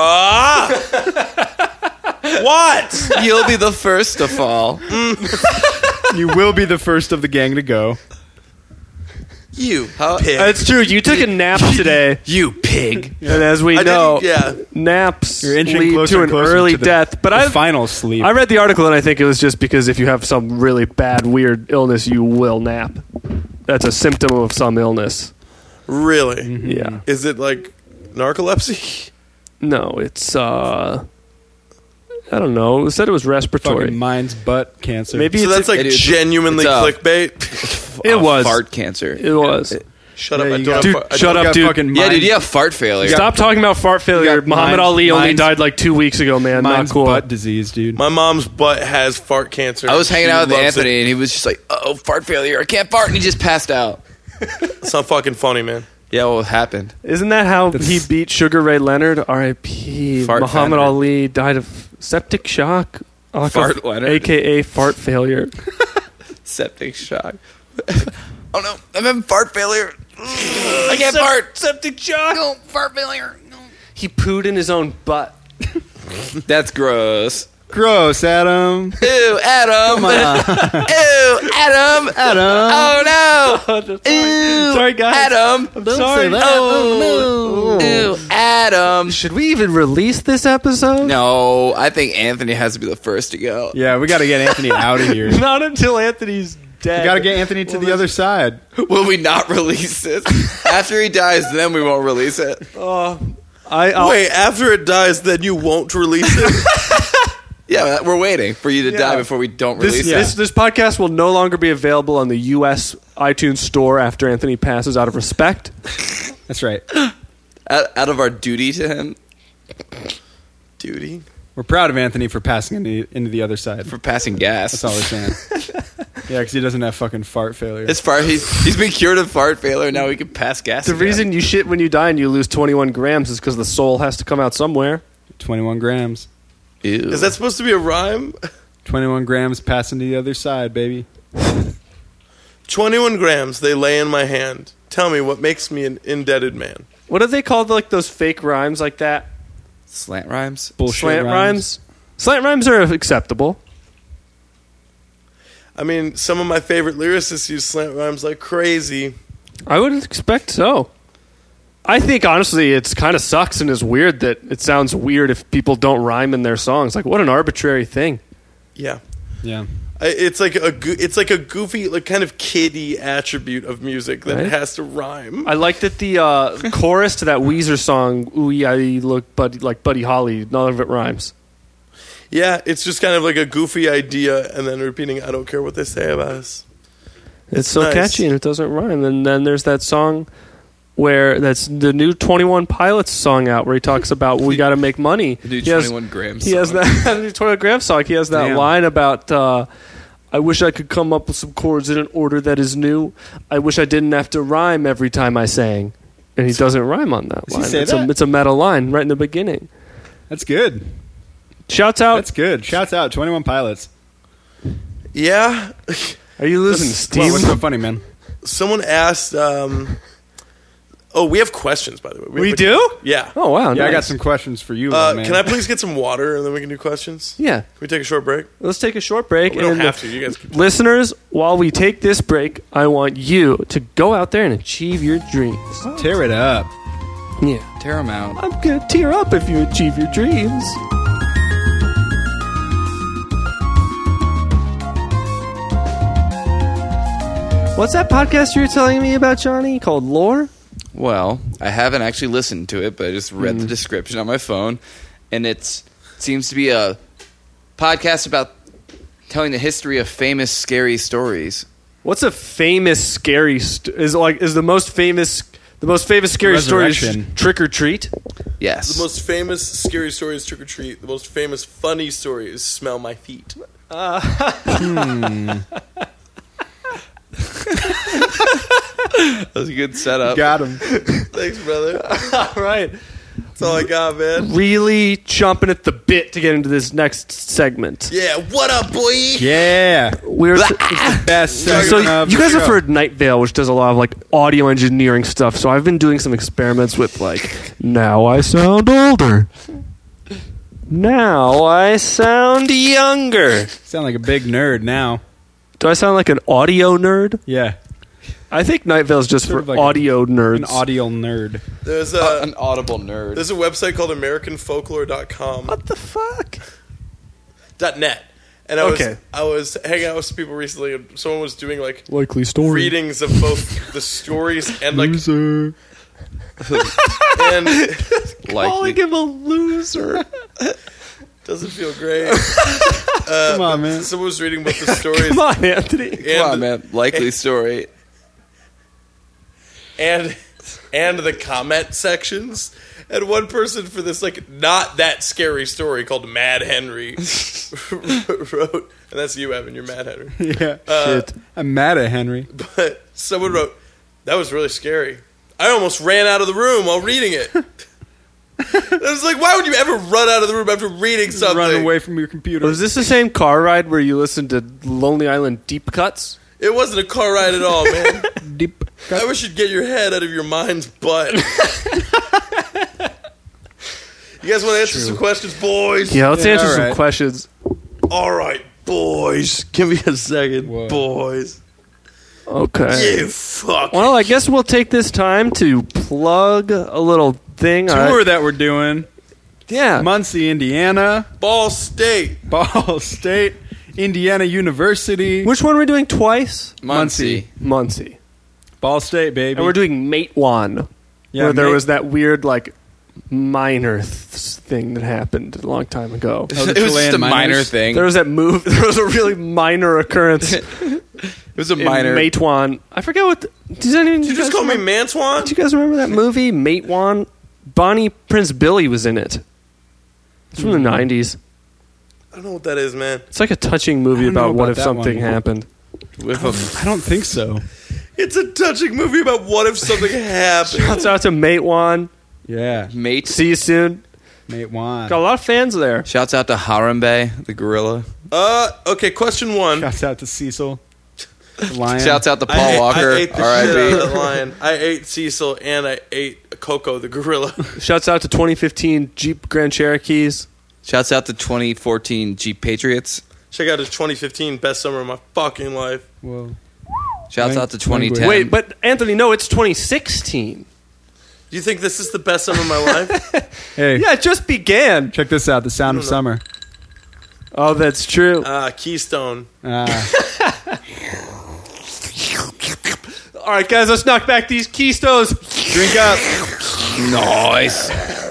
What? You'll be the first to fall. You will be the first of the gang to go. You How- pig. It's true. You took a nap today, You pig. and as we I know, didn't, yeah. naps You're inching lead closer to and an closer early to the- death. But The final sleep. I read the article, and I think it was just because if you have some really bad, weird illness, you will nap. That's a symptom of some illness. Really? Mm-hmm. Yeah. Is it like narcolepsy? No, it's I don't know. It said it was respiratory. Fucking mind's butt cancer. Maybe So it's that's like it is- genuinely it's clickbait? it was Fart cancer. It was. Shut up. Yeah, I you don't got- have Dude, I shut don't- up, got dude. fucking Yeah, mind- dude, you have fart failure. Stop talking about fart failure. got Muhammad mind- Ali only mind's- died like 2 weeks ago, man. mind's Not cool. butt disease, dude. My mom's butt has fart cancer. I was hanging She out with loves Anthony, it. and he was just like, "Oh, fart failure! I can't fart," and he just passed out. It's not fucking funny, man. Yeah, what happened? Isn't that how That's- he beat Sugar Ray Leonard? R.I.P. Fart Muhammad Leonard. Ali died of septic shock. Fart Leonard. A.K.A. fart failure. Septic shock. Oh no, I'm having fart failure. I can't fart. Septic shock. No, fart failure. No. He pooed in his own butt. That's gross. Gross, Adam. Ew, Adam. Ew, Adam. Adam. Oh no. Ew, Sorry, guys. Adam. I'm sorry. Oh, no. Ew, Adam. Should we even release this episode? No, I think Anthony has to be the first to go. Yeah, we got to get Anthony out of here. We Not until Anthony's dead. got to get Anthony to the other side. Will we not release this? After he dies, then we won't release it. I'll- Wait, after it dies, then you won't release it? Yeah, we're waiting for you to Yeah. die before we don't This, release this, it. this podcast will no longer be available on the U.S. iTunes store after Anthony passes out of respect. That's right. Out of our duty to him Duty. We're proud of Anthony for passing into the other side. for passing gas. That's all we're saying. Yeah, because he doesn't have fucking fart failure. As far he's been cured of fart failure, now he can pass gas. The again. reason you shit when you die and you lose 21 grams is because the soul has to come out somewhere. 21 grams. Ew. Is that supposed to be a rhyme? 21 grams passing to the other side, baby. 21 grams, they lay in my hand. Tell me what makes me an indebted man. What do they call like those fake rhymes like that? slant rhymes? Bullshit Slant rhymes? Slant rhymes are acceptable. I mean, some of my favorite lyricists use slant rhymes like crazy. I would expect so. I think honestly, it's kind of sucks and is weird that it sounds weird if people don't rhyme in their songs. Like, what an arbitrary thing. Yeah. Yeah. It's like a goofy, like kind of kiddie attribute of music that Right. it has to rhyme. I like that the chorus to that Weezer song, "Ooh, I look like Buddy Holly," none of it rhymes. Yeah, it's just kind of like a goofy idea and then repeating, I don't care what they say about us. It's so nice. catchy and it doesn't rhyme. And then there's that song where that's the new 21 Pilots song out where he talks about we got to make money. The new He has- 21 grams. He has song. that the 21 Grams song. He has that Damn. line about I wish I could come up with some chords in an order that is new. I wish I didn't have to rhyme every time I sang. And he doesn't rhyme on that Does he line. say it's that? a meta line right in the beginning. That's good. Shouts out. That's good. Shouts out 21 Pilots. Yeah. Are you losing What, steam? what's so funny, man? Someone asked. We have questions, by the way. We do? Yeah. Oh, wow. Yeah, I got nice. some questions for you, man. Can I please get some water and then we can do questions? Yeah. Can we take a short break? Let's take a short break. We don't and have to. You guys keep listeners, while we take this break, I want you to go out there and achieve your dreams. Tear it up. Yeah. Tear them out. I'm going to tear up if you achieve your dreams. What's that podcast you were telling me about, Johnny, called Lore? Well, I haven't actually listened to it, but I just read the description on my phone, and it seems to be a podcast about telling the history of famous scary stories. What's a famous scary is the most famous scary story is Resurrection. Trick or Treat? Yes. The most famous scary story is Trick or Treat. The most famous funny story is Smell My Feet. That was a good setup. Got him. Thanks, brother. All right. That's all I got, man. Really chomping at the bit to get into this next segment. Yeah, what up, boy? Yeah. We're Best so segment of you guys the have show. heard Night Vale, which does a lot of like audio engineering stuff. So I've been doing some experiments with like, now I sound older. Now I sound younger. Sound like a big nerd now. Do I sound like an audio nerd? Yeah. I think Night Vale's just Sort for of like audio nerds. An audio nerd. There's An audible nerd. there's a website called AmericanFolklore.com. What the fuck? .net. And Okay. I was hanging out with some people recently, and someone was doing like Likely story. readings of both the stories and like Loser. and Calling him a loser. doesn't feel great. Come on, man. Someone was reading both the stories Come on, Anthony. Come on, man. Likely story. and the comment sections. And one person for this like not that scary story called Mad Henry wrote, and that's you, Evan. You're Mad Henry. Yeah. Shit. I'm mad at Henry. But someone wrote, that was really scary. I almost ran out of the room while reading it. I was like, why would you ever run out of the room after reading something? Run away from your computer. Was this the same car ride where you listened to Lonely Island Deep Cuts? It wasn't a car ride at all, man. Deep. I wish you'd get your head out of your mind's butt. You guys want to answer some questions, boys? Yeah, let's Yeah, answer all some right. questions. All right, boys. Give me a second, Whoa. boys. Okay. You fuck. Well, I guess we'll take this time to plug a little thing. Tour that we're doing. Yeah. Muncie, Indiana. Ball State. Ball State. Indiana University. Which one are we doing twice? Muncie. Muncie. Ball State, baby. And we're doing Matewan. Yeah, where there Mate- was that weird, like, minor thing that happened a long time ago. Oh, the It was just Chilean a minor miners? thing. There was that move. There was a really minor occurrence It was a in minor. Matewan. I forget what. Does anyone? Did you just call me Mantuan? Do you guys remember that movie, Matewan? Bonnie Prince Billy was in it. It's from the 90s. I don't know what that is, man. It's like a touching movie I don't know about what about if that something one. happened. With a I don't think so. It's a touching movie about what if something happened. Shouts out to Matewan. Yeah. mate. See you soon. Mate Juan. Got a lot of fans there. Shouts out to Harambe, the gorilla. Okay, question one. Shouts out to Cecil. The lion. Shouts out to Paul I Walker. ate the shit out of R.I.P. that lion. I ate Cecil and I ate Coco the gorilla. Shouts out to 2015 Jeep Grand Cherokees. Shouts out to 2014 Jeep Patriots. Check out his 2015 best summer of my fucking life. Whoa. Shouts Lang- out to 2010. Wait, but Anthony, no, it's 2016. Do you think this is the best summer of my life? Hey, Yeah, it just began. check this out. The Sound of Summer. Oh, that's true. Keystone. All right, guys, let's knock back these Keystones. Drink up. Nice.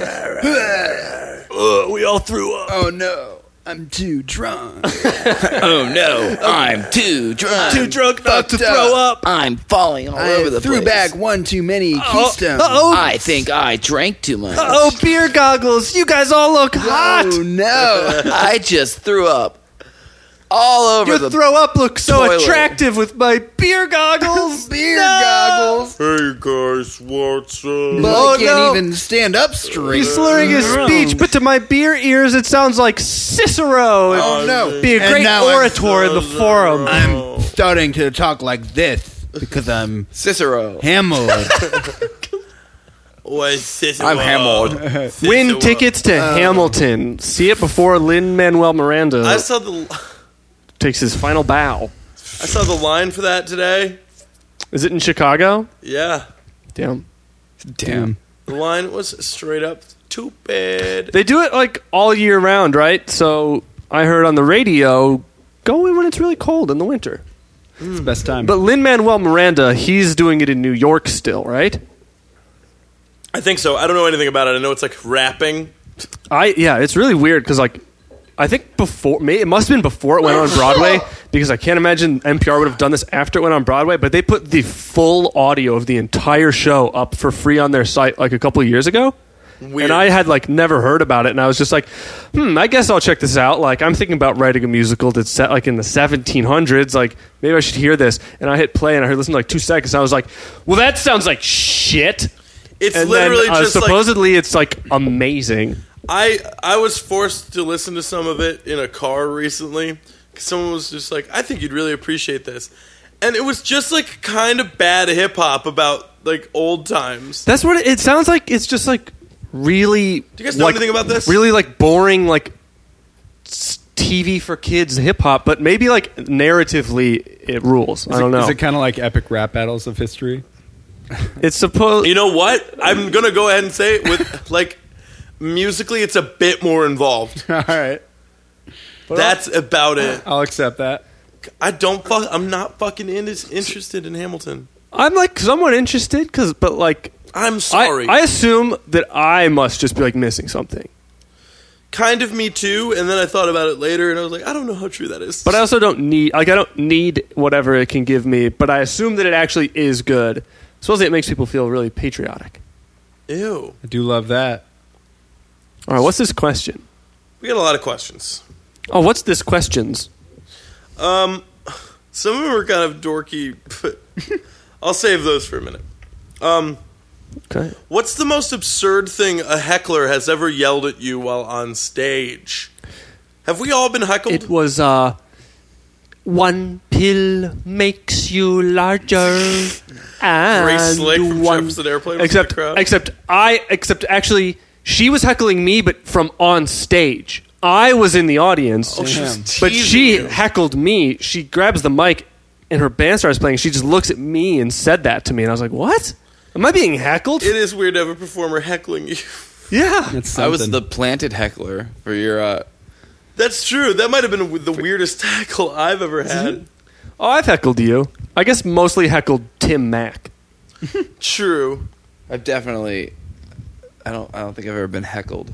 We all threw up. Oh no, I'm too drunk. Oh no, I'm too drunk. Too drunk not to throw up. I'm falling all over the threw place. back one too many Keystones. I think I drank too much. Oh, beer goggles. You guys all look hot. Oh no. I just threw up all over Your the throw up looks so toilet. attractive with my beer goggles. beer goggles. Hey guys, what's up? But Oh, I can't no. even stand up straight. He's slurring his speech, but to my beer ears, it sounds like Cicero. Oh, no. Be a And great now I'm orator in the forum. I'm starting to talk like this because I'm Cicero. hammered. I'm hammered. Win tickets to Hamilton. See it before Lin-Manuel Miranda I saw the takes his final bow. line for that today. Is it in Chicago? Yeah, Damn. Damn. the line was straight up stupid. They do it like all year round, right? So I heard on the radio, go in when it's really cold in the winter. It's the best time. But Lin-Manuel Miranda, he's doing it in New York still, right? I think so. I don't know anything about it. I know it's like rapping. Yeah, it's really weird because like I think it must have been before it went on Broadway because I can't imagine NPR would have done this after it went on Broadway. But they put the full audio of the entire show up for free on their site like a couple of years ago. Weird. And I had like never heard about it, and I was just like, I guess I'll check this out. Like I'm thinking about writing a musical that's set like in the 1700s. Like maybe I should hear this. And I hit play, and I heard listen to like 2 seconds. And I was like, well, that sounds like shit. It's And literally then, just supposedly it's like amazing. I was forced to listen to some of it in a car recently. 'Cause someone was just like, I think you'd really appreciate this. And it was just like kind of bad hip hop about like old times. That's what it sounds like. It's just like really. Do you guys know anything about this? Really like boring like TV for kids hip hop, but maybe like narratively it rules. I don't know. Is it kind of like epic rap battles of history? It's supposed. You know what? I'm gonna go ahead and say it with like musically, it's a bit more involved. All right. That's about it. I'll accept that. I'm not fucking interested in Hamilton. I'm like somewhat interested but like I'm sorry. I assume that I must just be like missing something. Kind of me too. And then I thought about it later, and I was like, I don't know how true that is. But I also don't need whatever it can give me. But I assume that it actually is good. Supposedly it makes people feel really patriotic. Ew. I do love that. All right, what's this question? We got a lot of questions. Oh, what's this questions? Some of them are kind of dorky, but I'll save those for a minute. Okay. What's the most absurd thing a heckler has ever yelled at you while on stage? Have we all been heckled? It was one pill makes you larger. And Grace Slick from one- Jefferson Airplane was in the crowd. Except actually, she was heckling me, but from on stage. I was in the audience, Oh, she was but teasing she you. heckled me. She grabs the mic, and her band starts playing. She just looks at me and said that to me, and I was like, "What? Am I being heckled?" It is weird to have a performer heckling you. Yeah. It's I was something. the planted heckler for your. That's true. That might have been the weirdest heckle I've ever had. Oh, I've heckled you. I guess mostly heckled Tim Mack. True. I've definitely. I don't think I've ever been heckled.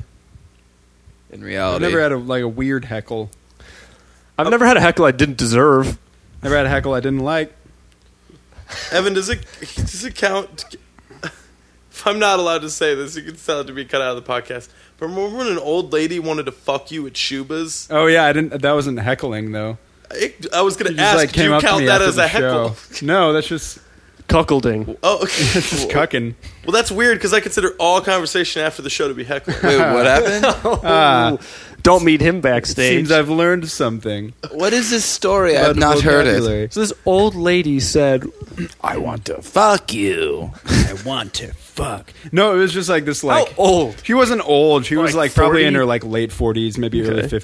In I've reality, never had a weird heckle. I've never had a heckle I didn't deserve. Never had a heckle I didn't like. Evan, does it count? If I'm not allowed to say this, you can tell it to be cut out of the podcast. But remember when an old lady wanted to fuck you at Shuba's? Oh yeah, I didn't. That wasn't heckling though. I was going It to just ask, do you count that as a heckle? No, that's just Cuckolding. Oh, okay. that's just cucking. Well, that's weird because I consider all conversation after the show to be heckling. wait, what happened? Don't meet him backstage. Seems I've learned something. What is this story? I've About not heard it. vocabulary. So this old lady said, I want to fuck you. I want to fuck. No, it was just like this. Like "How old?" She wasn't old. She was Like like probably 40? in her like late 40s, maybe early Okay.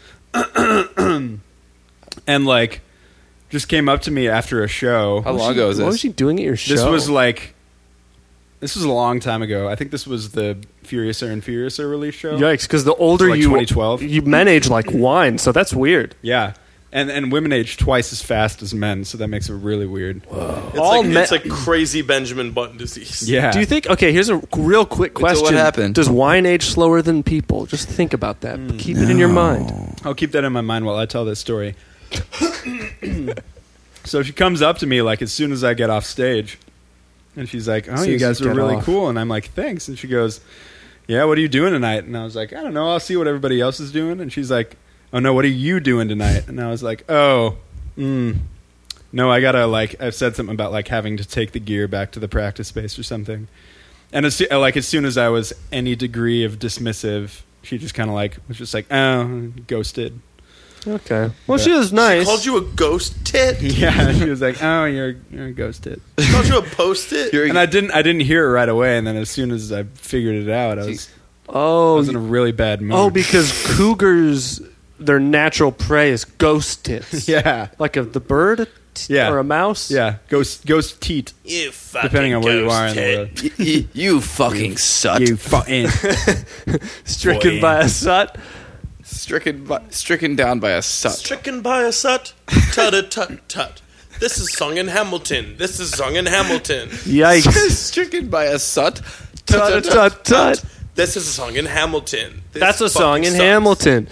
50s, and like just came up to me after a show. How long ago was What was this? she doing at your show? This was a long time ago. I think this was the Furiouser and Furiouser release show. Yikes! Because the older Like you 2012? you men age like wine, so that's weird. Yeah. And women age twice as fast as men, so that makes it really weird. It's like crazy Benjamin Button disease. Yeah. Do you think? Okay, here's a real quick question. what happened? Does wine age slower than people? Just think about that. But keep it in your mind. I'll keep that in my mind while I tell this story. So she comes up to me like as soon as I get off stage, and she's like, "Oh, soon you as guys you are get really off. cool." And I'm like, "Thanks." And she goes, "Yeah, what are you doing tonight?" And I was like, "I don't know. I'll see what everybody else is doing." And she's like, "Oh no, what are you doing tonight?" And I was like, "Oh, no, I gotta I've said something about having to take the gear back to the practice space or something." And as soon as I was any degree of dismissive, she just kind of was just "Oh, ghosted." Okay. Well, she was nice. She called you a ghost tit? Yeah, she was like, "Oh, you're ghosted." She called you a post-it? And I didn't hear it right away. And then as soon as I figured it out, I was in a really bad mood. Oh, because cougars, their natural prey is ghost tits. yeah, Like the bird Yeah. or a mouse? yeah, ghost teat, You fucking depending on where you are in the ghost world. You fucking sut. You fucking Stricken Boy. by a sut. Stricken down by a sut. Stricken by a sut, tut-a-tut-tut. This is sung in Hamilton. This is sung in Hamilton. Yikes. Stricken by a sut. Tut, tut, tut. This is a song in Hamilton. This That's a song fucking in sucks. Hamilton.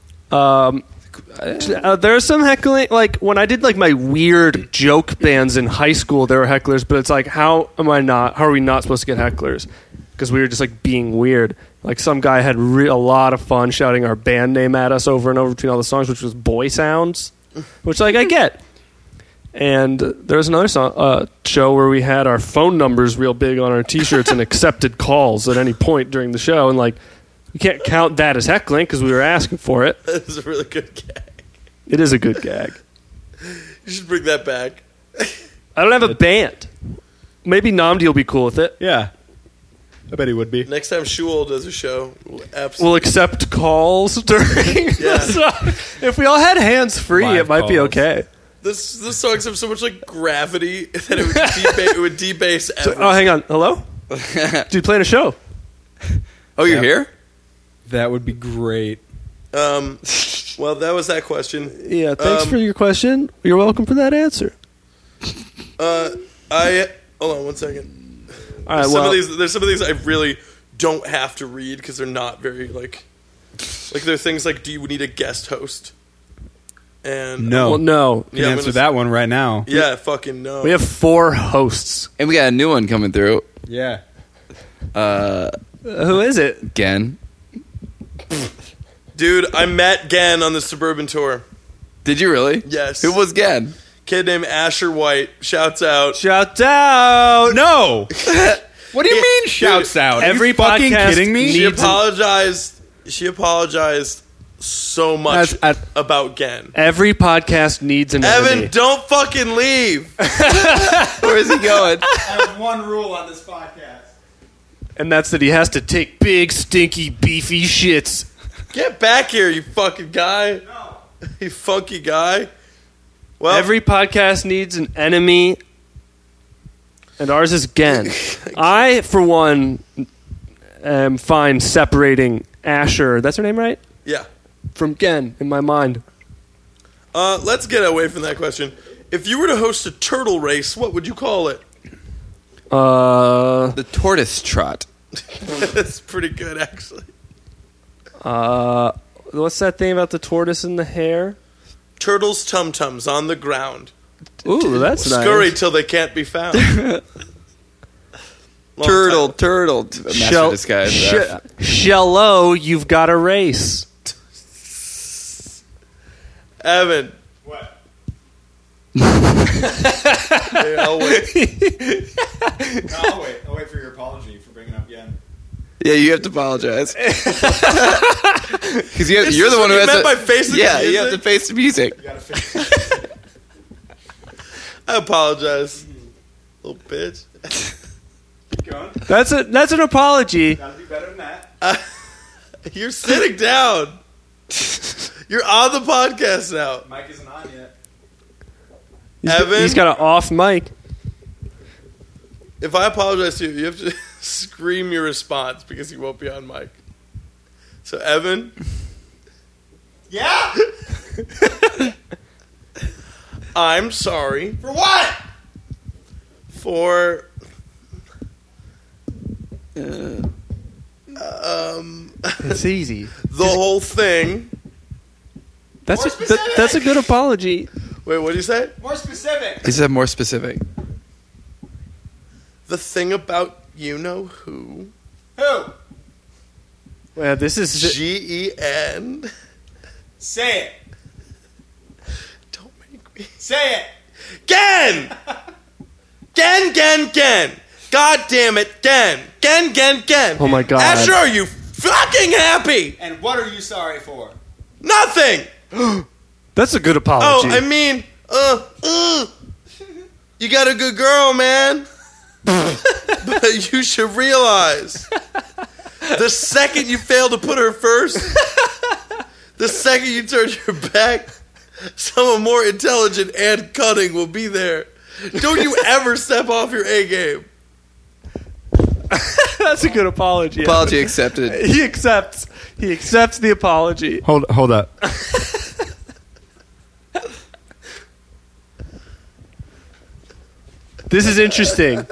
There's some heckling, when I did my weird joke bands in high school, there were hecklers, but it's how are we not supposed to get hecklers? Because we were just being weird. Some guy had a lot of fun shouting our band name at us over and over between all the songs, which was Boy Sounds, which I get. And there was another show where we had our phone numbers real big on our T-shirts and accepted calls at any point during the show, and you can't count that as heckling because we were asking for it. That is a really good gag. It is a good gag. You should bring that back. I don't have a band. Maybe Namdi will be cool with it. yeah. I bet he would be. Next time Shul does a show, we'll We'll absolutely. accept calls during Yeah. the song. If we all had hands free, Live it might be calls. okay. This songs have so much gravity that it would debase everything. Oh, hang on. Hello? Dude, playing a show. Oh, you're here? That would be great. Well, that was that question. Yeah, thanks for your question. You're welcome for that answer. Hold on one second. All right, There's some of these I really don't have to read because they're not very there are things do you need a guest host? And No. well, no. You Yeah, can I'm answer gonna- that one right now. yeah, fucking no. We have 4 hosts. And we got a new one coming through. Yeah. Who is it? Again. Dude, I met Gen on the Suburban tour. Did you really? Yes. Who was Gen? Kid named Asher White. Shouts out. Shout out. No. What do you mean shouts out? Every Are you fucking podcast kidding me? She needs apologized. She apologized so much That's- about Gen. Every podcast needs an Evan, enemy. don't fucking leave. Where is he going? I have one rule on this podcast. And that's that he has to take big, stinky, beefy shits. Get back here, you fucking guy. No. You funky guy. Well, Every podcast needs an enemy, and ours is Gen. I, for one, am fine separating Asher, that's her name, right? yeah. From Gen in my mind. Let's get away from that question. If you were to host a turtle race, what would you call it? The tortoise trot. That's pretty good, actually. What's that thing about the tortoise and the hare? Turtles' tum-tums on the ground. Ooh, that's Scurry nice. till they can't be found. Long Turtle. Master disguise. Shello, you've got a race. Evan. What? Hey, I'll wait. No, I'll wait. I'll wait for your apology for bringing up Yen. Yeah, you have to apologize. Because you're the one who You has meant to. by facing Yeah, the you have to music? face the music. You gotta fix it. I apologize. Little bitch. Keep going. That's an apology. Gotta do better than that. You're sitting down. You're on the podcast now. Mike isn't on yet. Evan? He's got an off mic. If I apologize to you, you have to scream your response because you won't be on mic. So, Evan, Yeah? I'm sorry For what? for It's easy. the whole thing. That's More a, specific. that's a good apology. Wait, what did you say? More specific. He said more specific. The thing about you know who. Who? Well, this is GEN. Say it. Don't make me. Say it. Gen! Gen. God damn it, Gen. Gen. Oh my God. Asher, are you fucking happy? And what are you sorry for? Nothing! That's a good Oh, apology. I mean, you got a good girl, man. But you should realize, the second you fail to put her first, the second you turn your back, someone more intelligent and cunning will be there. Don't you ever step off your A game. That's a good apology. Apology accepted. He accepts the apology. Hold up. This is interesting.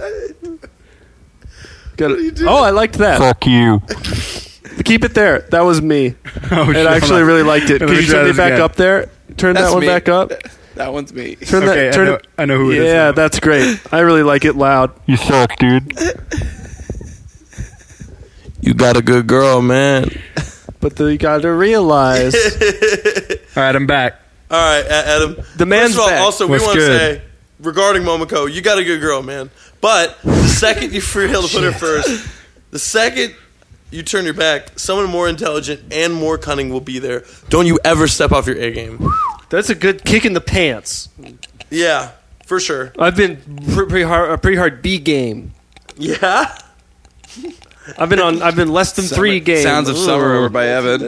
I liked that. Fuck you. Keep it there. That was me. Oh, And I actually really liked it. Let Could me you try turn me this back again. up there? Turn That's that one me. back up. That one's me. Turn Okay, that. I know who it is. Yeah, now. that's great. I really like it loud. You suck, dude. You got a good girl, man. But you got to realize All right, I'm back. All right, Adam. the man's First of all, back. also, we What's want to good? say, regarding Momoko, you got a good girl, man. But the second you fail to put her first, the second you turn your back, someone more intelligent and more cunning will be there. Don't you ever step off your A game. That's a good kick in the pants. Yeah, for sure. I've been pretty hard B game. Yeah? I've been less than 3 games. Sounds of Summer over by Evan.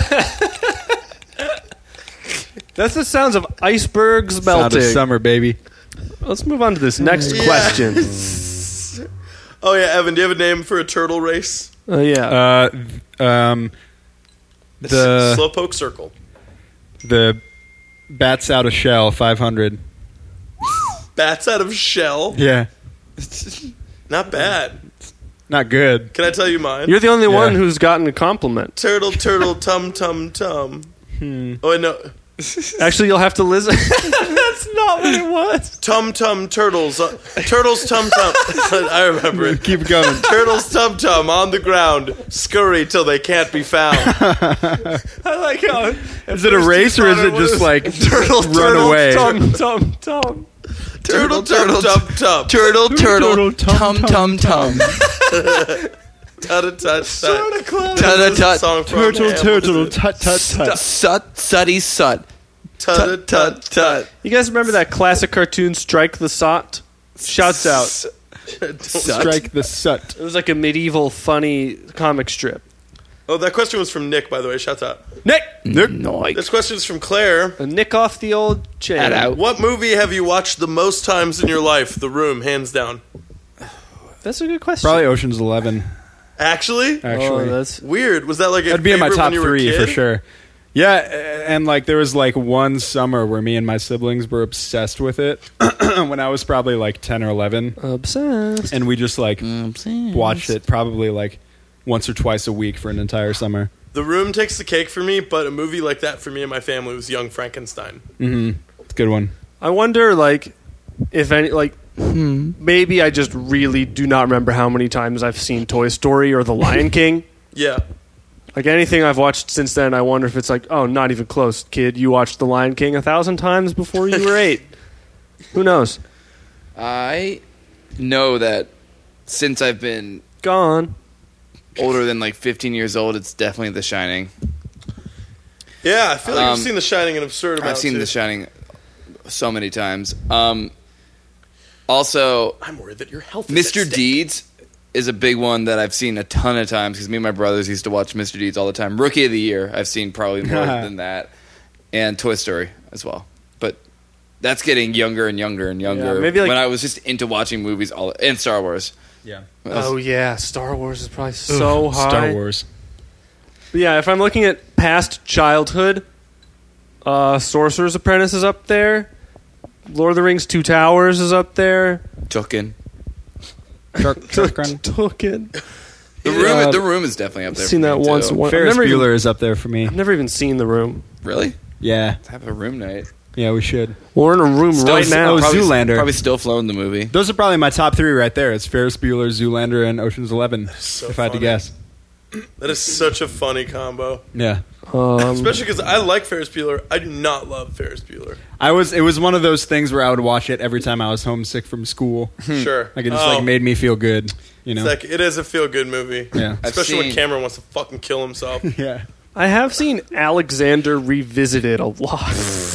That's the sounds of icebergs Sound melting. of summer, baby. Let's move on to this next Yeah. question. Oh, yeah, Evan, do you have a name for a turtle race? Yeah. The Slowpoke Circle. the bats out of shell 500. Bats out of shell. Yeah, Not bad. not good. Can I tell you mine? You're the only one Yeah. who's gotten a compliment. Turtle, tum, tum, tum. Oh, wait, no. Actually, you'll have to listen. That's not what it was. Tum, turtles. Turtles, tum. I remember it. Keep going. Turtles, tum, on the ground. Scurry till they can't be found. I like how. Is it a race or is it just like run away? Tum. Turtle, tum. Turtle, turtle, tum, tum, tum. Tut. Tut-tut. Song from Turtle, Hamilton. tut, tut. Sutty sut. Tut. You guys remember that classic cartoon, Strike the Sot? Shouts out. Strike the sut. It was like a medieval, funny comic strip. Oh, that question was from Nick, by the way. Shouts out. Nick! This question is from Claire. Nick off the old chain. Shout out. What movie have you watched the most times in your life? The Room, hands down. That's a good question. Probably Ocean's 11. Actually? Actually, that's Weird. Was that like a that'd be in my favorite top when you were a 3 kid? for sure. Yeah, and like there was like one summer where me and my siblings were obsessed with it when I was probably like 10 or 11, obsessed. and we just like watched it probably like once or twice a week for an entire summer. The Room takes the cake for me, but a movie like that for me and my family was Young Frankenstein. It's a good one. I wonder, like, if any, like, maybe I just really do not remember how many times I've seen Toy Story or The Lion King. Yeah. Like, anything I've watched since then, I wonder if it's like, oh, not even close, kid. You watched The Lion King 1,000 times before you were 8. Who knows? I know that since I've been Gone. older than like 15 years old, it's definitely The Shining. Yeah, I feel like I've seen The Shining an absurd amount. I've seen too. The Shining so many times. Also, I'm worried that your health is Mr. at stake. Deeds is a big one that I've seen a ton of times because me and my brothers used to watch Mr. Deeds all the time. Rookie of the Year, I've seen probably more than that. And Toy Story as well. But that's getting younger and younger and younger. Yeah, maybe like- when I was just into watching movies and Star Wars. Yeah. Oh, yeah. Star Wars is probably so high. Star Wars. But yeah, if I'm looking at past childhood, Sorcerer's Apprentice is up there. Lord of the Rings 2 Towers is up there. Tolkien. Tolkien. The Room is definitely up there. I've seen for that me, once. too. I've Ferris never even- Bueller is up there for me. I've never even seen The Room. Really? Yeah. Let's have a room night. Yeah, we should. We're in a room right now. Oh, Probably, Zoolander. Probably still flown the movie. Those are probably my top 3 right there. It's Ferris Bueller, Zoolander, and Ocean's 11, if I had to funny. guess. That is such a funny combo. Yeah. Especially because I like Ferris Bueller. I do not love Ferris Bueller. It was one of those things where I would watch it every time I was homesick from school. Sure. Like it just made me feel good, you know. It's like, it is a feel-good movie. Yeah. Especially when seen- Cameron wants to fucking kill himself. Yeah. I have seen Alexander Revisited a lot.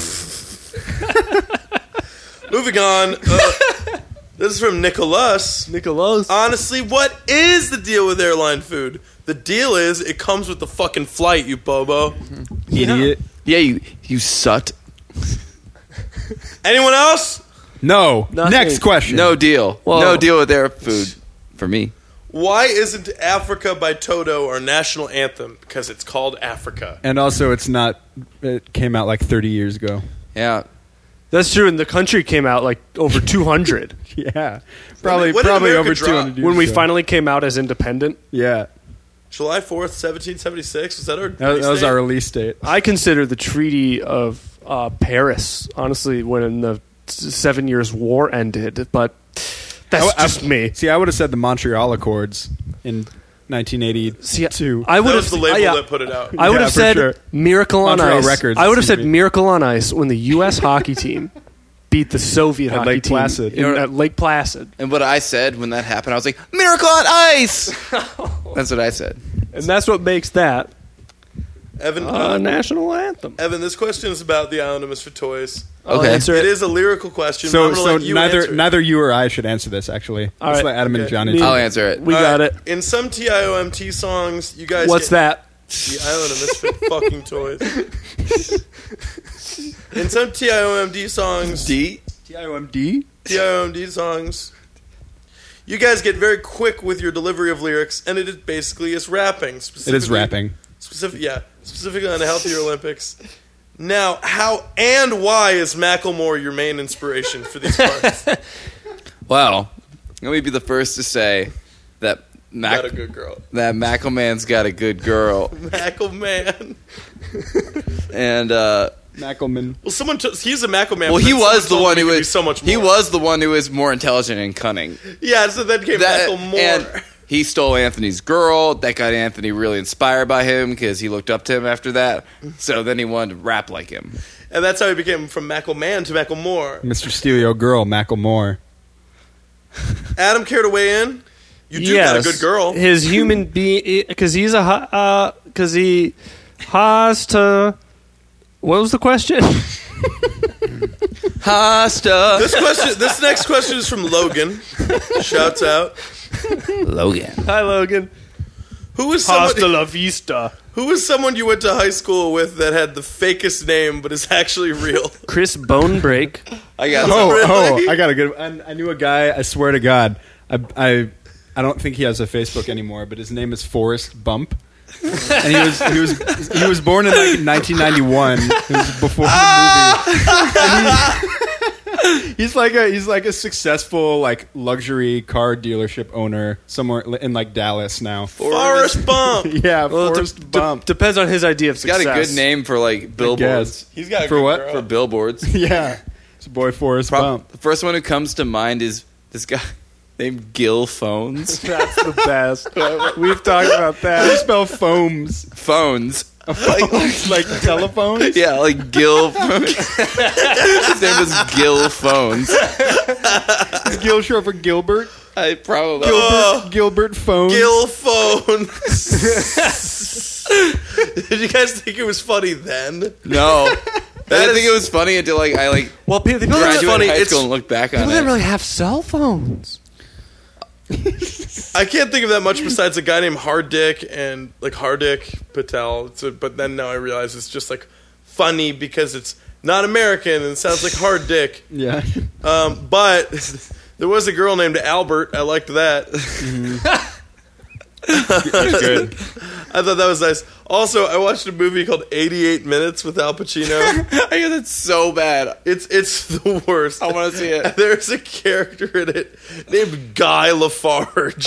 Moving on. This is from Nicholas. Nicholas. Honestly, what is the deal with airline food? The deal is it comes with the fucking flight, you bobo. Idiot. Yeah, you sut. Anyone else? No. Nothing. Next question. No deal. Well- no deal with their food for me. Why isn't Africa by Toto our national anthem? Because it's called Africa. And also, it's not. It came out like 30 years ago. Yeah. That's true, and the country came out like over 200 Yeah. Probably When did America over drop? 200 years when we ago. finally came out as independent. Yeah. July 4th, 1776? Was that our That release was date? our release date. I consider the Treaty of Paris, honestly, when the 7 Years' War ended, but that's just me. See, I would have said the Montreal Accords in 1982. See, I would That have was the label that put it out. I would Yeah, have for said sure. Miracle on Montreal Ice. Records, I would have excuse said me. Miracle on Ice when the U.S. hockey team beat the Soviet At hockey Lake team Placid. at Lake Placid. And what I said when that happened, I was like, "Miracle on Ice." That's what I said. And that's what makes that Evan, a national anthem. Evan, this question is about the Island of Misfit Toys. I'll Okay. answer It it. is a lyrical question. but So, I'm gonna let you answer it. neither you or I should answer this. Actually, All let's right. let Adam and Okay. Johnny. Me- do I'll it. answer it. We All got right, it. In some TIOMT songs, you guys What's get that? the Island of Misfit fucking Toys. In some TIOMD songs, TIOMD songs, you guys get very quick with your delivery of lyrics, and it is basically rapping. It is Specifically- rapping. Specifically on the Healthier Olympics. Now, how and why is Macklemore your main inspiration for these parts? Well, let me be the first to say that Got a good girl. that Mackleman's got a good girl, Mackleman. and Mackelman. Well, he's a Mackleman. well, but he then was the someone one told me who he could was be so much more. He was the one who was more intelligent and cunning. Yeah, so then came Macklemore. And he stole Anthony's girl. That got Anthony really inspired by him because he looked up to him after that. So then he wanted to rap like him. And that's how he became from Mackleman to Macklemore. Mr. Steal Your Girl, Macklemore. Adam, care to weigh in? You do Yes. got a good girl. His human being, because he has to. What was the question? Hasta This next question is from Logan. Shouts out. Logan. Hi, Logan. Who is Hasta someone? la vista. Who is someone you went to high school with that had the fakest name but is actually real? Chris Bonebreak. I got Really? I got a good. I knew a guy. I swear to God, I don't think he has a Facebook anymore, but his name is Forrest Bump, and he was born in like 1991. It was before the movie. And he's like a successful like luxury car dealership owner somewhere in like Dallas now. Forrest Bump. Yeah, Well, Forrest Bump. depends on his idea of He's success. got a good name for like billboards. He's got a For good what? girl. For billboards. Yeah, it's boy Forrest Bump. The first one who comes to mind is this guy named Gil Phones. That's the best. We've talked about How do you that. spell foams? Phones. Like telephones? Yeah, like Gil. His name was Gil Phones. Is Gil short for Gilbert? I probably. Gilbert Phones. Gil Phone. Did you guys think it was funny then? No. I didn't think it was funny until like I like Well, people graduated funny. high It's- school and looked back on didn't it. really have cell phones. I can't think of that much besides a guy named Hardik and like Hardik Patel. But then now I realize it's just like funny because it's not American and sounds like hard dick. Yeah. But there was a girl named Albert. I liked that. Good. I thought that was nice. Also, I watched a movie called 88 Minutes with Al Pacino. I hear that's so bad. It's the worst. I want to see it. There's a character in it named Guy Lafarge.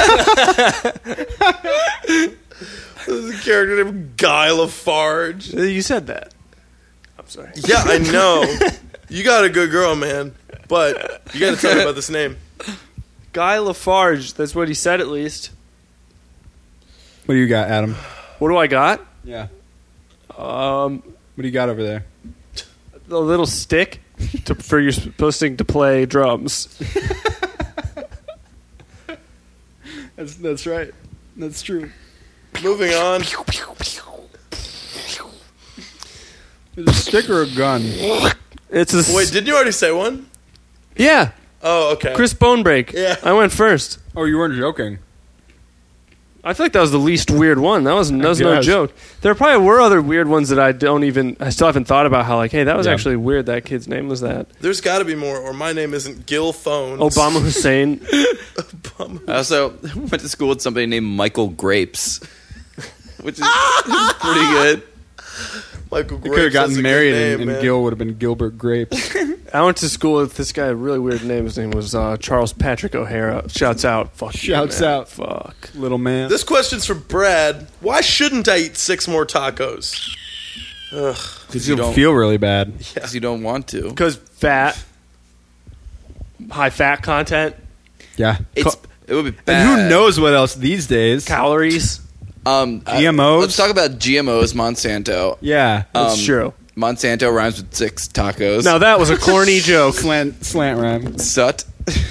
There's a character named Guy Lafarge. You said that. I'm sorry. Yeah, I know. You got a good girl, man. But you got to tell me about this name. Guy Lafarge. That's what he said, at least. What do you got, Adam? What do I got? Yeah. Um, What do you got over there? a little stick for you posting to play drums. That's right. That's true. Moving on. Is it a stick or a gun? It's a Wait, didn't you already say one? yeah. Oh, okay. Chris Bonebreak. Yeah. I went first. Oh, you weren't joking. I feel like that was the least weird one. That was no guess. joke. There probably were other weird ones that I still haven't thought about. How like, hey, that was Yeah. actually weird. That kid's name was that. There's got to be more, or my name isn't Gil Phones. Obama Hussein. I also went to school with somebody named Michael Grapes, which is pretty good. Michael You Grapes. could have that's gotten a married good name, and man. Gil would have been Gilbert Grapes. I went to school with this guy. A really weird name. His name was Charles Patrick O'Hara. Shouts out. Fuck. Shouts you, man. out. Fuck. Little man. This question's from Brad. Why shouldn't I eat 6 more tacos? Because you feel really bad. you don't want to. Because fat, high fat content, Yeah. It would be bad. And who knows what else these days? calories. GMOs? Let's talk about GMOs. Monsanto. Yeah. That's true. Monsanto rhymes with 6 tacos. Now that was a corny joke. Slant rhyme. Sut.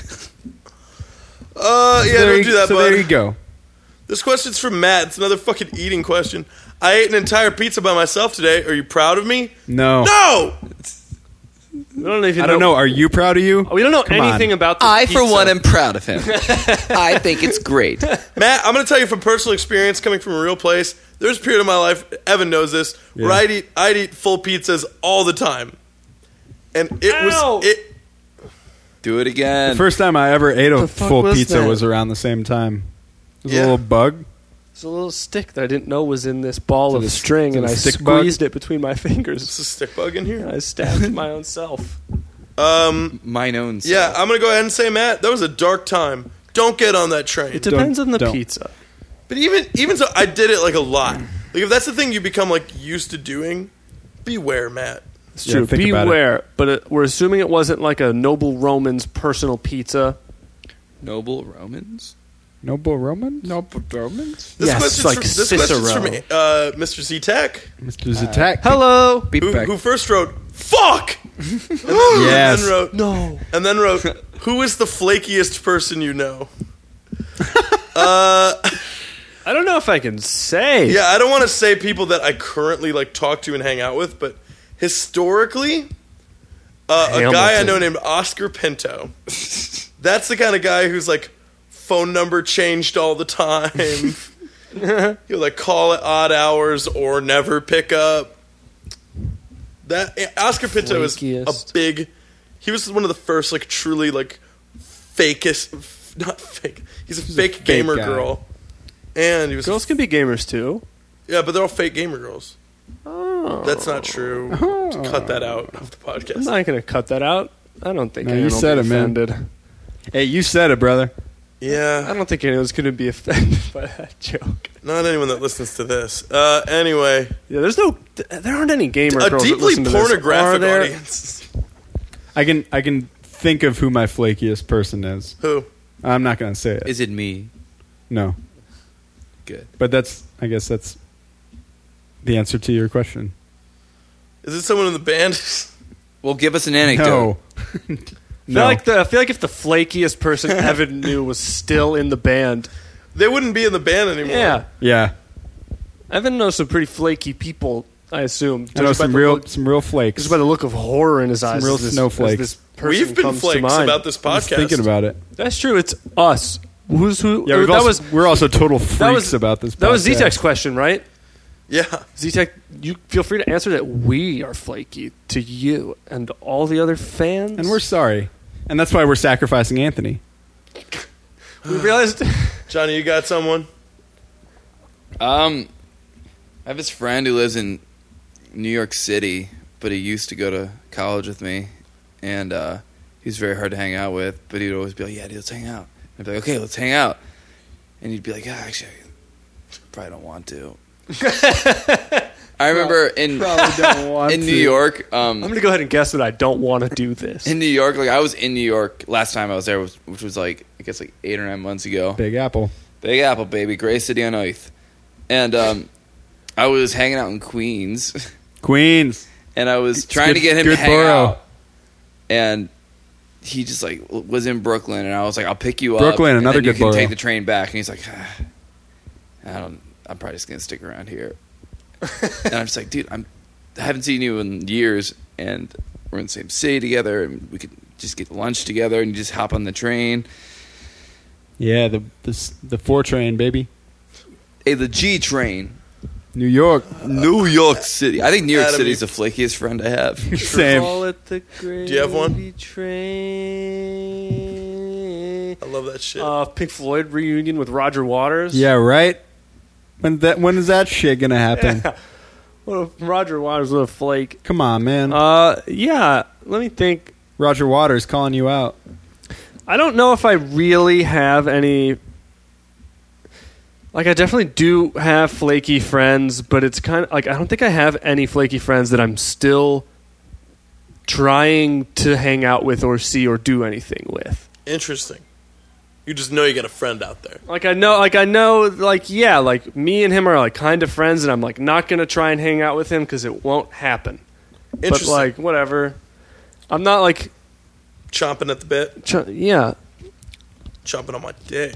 Don't do that, so bud. there you go. This question's from Matt. It's another fucking eating question. I ate an entire pizza by myself today. Are you proud of me? No. No! We don't even I don't know. Are you proud of you? We don't know Come anything on. about the I, pizza. for one, am proud of him. I think it's great. Matt, I'm going to tell you from personal experience coming from a real place. There's a period of my life, Evan knows this, where Yeah. I'd eat full pizzas all the time. And it Ow! was... Do it again. The first time I ever ate a fuck full was pizza that? was around the same time. It was Yeah. a little bug. There's a little stick that I didn't know was in this ball of it a- string, is it and a I stick bug? squeezed it between my Is fingers. a stick bug in here? I stabbed my own self. Mine own self. Yeah, I'm going to go ahead and say, Matt, that was a dark time. Don't get on that train. It depends on the don't. pizza. But even so, I did it like a lot. Like if that's the thing you become like used to doing, beware, Matt. It's Yeah, true. think about it. Beware. But we're assuming it wasn't like a Noble Roman's personal pizza. Noble Romans? Noble Roman? Noble Romans? This Yes, question's like from, this question's from Cicero. Mr. Z-Tech, Mr. Zatak. Hello. who first wrote "fuck," Yes. and then wrote No. and then wrote, "Who is the flakiest person you know?" I don't know if I can say. Yeah, I don't want to say people that I currently like talk to and hang out with, but historically, a guy I Hamilton. know named Oscar Pinto. That's the kind of guy who's like phone number changed all the time. He'll like call at odd hours or never pick up. That Oscar Pinto is a Flakiest. big. He was one of the first like truly like fakest, not fake. He's a fake fake gamer guy. girl, and he was Girls can be gamers too. yeah, but they're all fake gamer girls. Oh. That's not true. Cut that out of the I'm podcast. not going to cut that out. I don't think No, anyone you will said be it, man. offended. Hey, you said it, brother. I Yeah, don't think anyone's going to be offended by that joke. not anyone that listens to this. Anyway, Yeah, there aren't any gamer a girls that deeply listen to this. Are pornographic there? audience. I can think of who my flakiest person is. Who? I'm not going to say it. Is it me? No. Good. But I guess that's the answer to your question. Is it someone in the band? Well, give us an anecdote. No. No. I feel like if the flakiest person Evan knew was still in the band, They wouldn't be in the band anymore. yeah, Yeah. Evan knows some pretty flaky people. I assume. I know Just by some the real look- flakes. Just by the look of horror in his eyes, real as this- snowflakes. as this person We've been comes to flakes mind. about this I was podcast. thinking about it. That's true. It's us. Who's who? Yeah, we're also total freaks that was about this podcast. That was Z-Tech's question, right? Yeah. Z-Tech, you feel free to answer that. We are flaky to you and all the other fans. And we're sorry. And that's why we're sacrificing Anthony. we realized. Johnny, you got someone? I have this friend who lives in New York City, but he used to go to college with me, and he's very hard to hang out with, but he'd always be like, yeah, dude, let's hang out. I'd be like, okay, let's hang out. And he'd be like, yeah, actually, I probably don't want to. I remember in don't want New York, I'm going to go ahead and guess that I don't want to do this. like I was in New York last time I was there, which was like, I guess like 8 or 9 months ago. Big Apple. Big Apple, baby, greatest city on earth. And I was hanging out in Queens, Queens. and I was trying to get him to good hang borough. out. And he just like was in Brooklyn, and I was like, "I'll pick you up." Brooklyn, and another then you good can borough. take the train back. And he's like, I'm probably just gonna stick around here. And I'm just like, dude, I haven't seen you in years, and we're in the same city together, and we could just get lunch together, and you just hop on the train. Yeah, the 4 train, baby. Hey, the G train, New York. New York City. I think New York Adam, City's the flakiest friend I have. Same. Call it the gravy Do you have one? train. I love that shit. Pink Floyd reunion with Roger Waters. Yeah, right? When is that shit going to happen? What a Roger Waters, what a flake. Come on, man. Yeah, let me think. Roger Waters calling you out. I don't know if I really have any. Like, I definitely do have flaky friends, but it's kind of like I don't think I have any flaky friends that I'm still trying to hang out with or see or do anything with. Interesting. You just know you got a friend out there. Like I know, yeah, like me and him are like kind of friends, and I'm like not gonna try and hang out with him because it won't happen. But Interesting. like whatever, I'm not like Chomping at the bit. yeah. Chomping on my dick.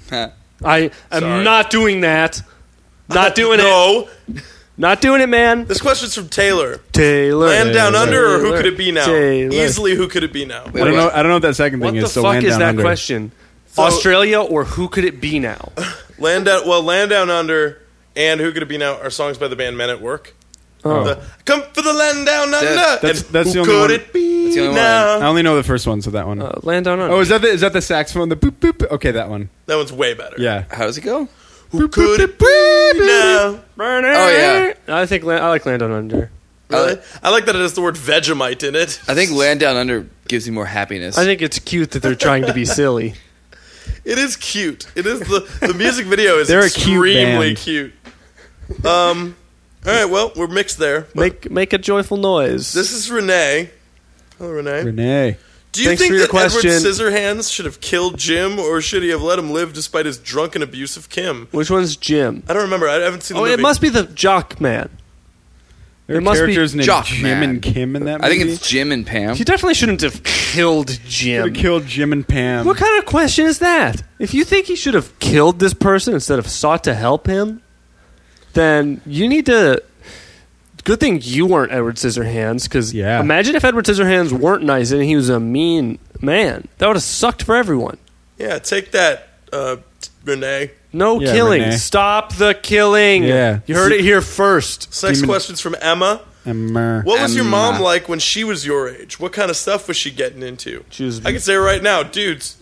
I am Sorry. not doing that. Not doing it. No. Not doing it, man. This question's from Taylor. Taylor. Land Down Under or Who Taylor. Could It Be Now? Taylor. Easily Who Could It Be Now? I don't know what that second What thing the is. So fuck Land is Down that Under. question? So- Australia or Who Could It Be Now? Land Down Under and Who Could It Be Now are songs by the band Men at Work. Oh. The, Come for the Land Down Under. That's and the Who only Could one. It Be That's the only Now? I only know the first one, so that one. Land Down Under. Oh, is that the saxophone? The boop boop. Okay, that one. That one's way better. Yeah. How does it go? Who could it be now? Oh, yeah. I think I like Land Down Under. Really? I like that it has the word Vegemite in it. I think Land Down Under gives you more happiness. I think it's cute that they're trying to be silly. It is cute. It is the music video is They're a cute extremely band. cute. All right, well, we're mixed there. But Make a joyful noise. this is Renee. Hello, Renee. Renee. Do you Thanks think for your that Edward question. Scissorhands should have killed Jim, or should he have let him live despite his drunken abuse of Kim? Which one's Jim? I don't remember. I haven't seen the Oh, movie. it must be the Jock Man. There It are must be characters named Jock Jim Man. and Kim in that movie. I think it's Jim and Pam. He definitely shouldn't have killed Could Jim. have killed Jim and Pam. What kind of question is that? If you think he should have killed this person instead of sought to help him, then you need to. Good thing you weren't Edward Scissorhands, because Yeah. imagine if Edward Scissorhands weren't nice and he was a mean man. That would have sucked for everyone. Yeah, take that, Renee. No Yeah, killing. Renee. Stop the killing. Yeah. You heard it here first. Next Demon- question's from Emma. What was your mom like when she was your age? What kind of stuff was she getting into? She was- I can say it right now, dudes.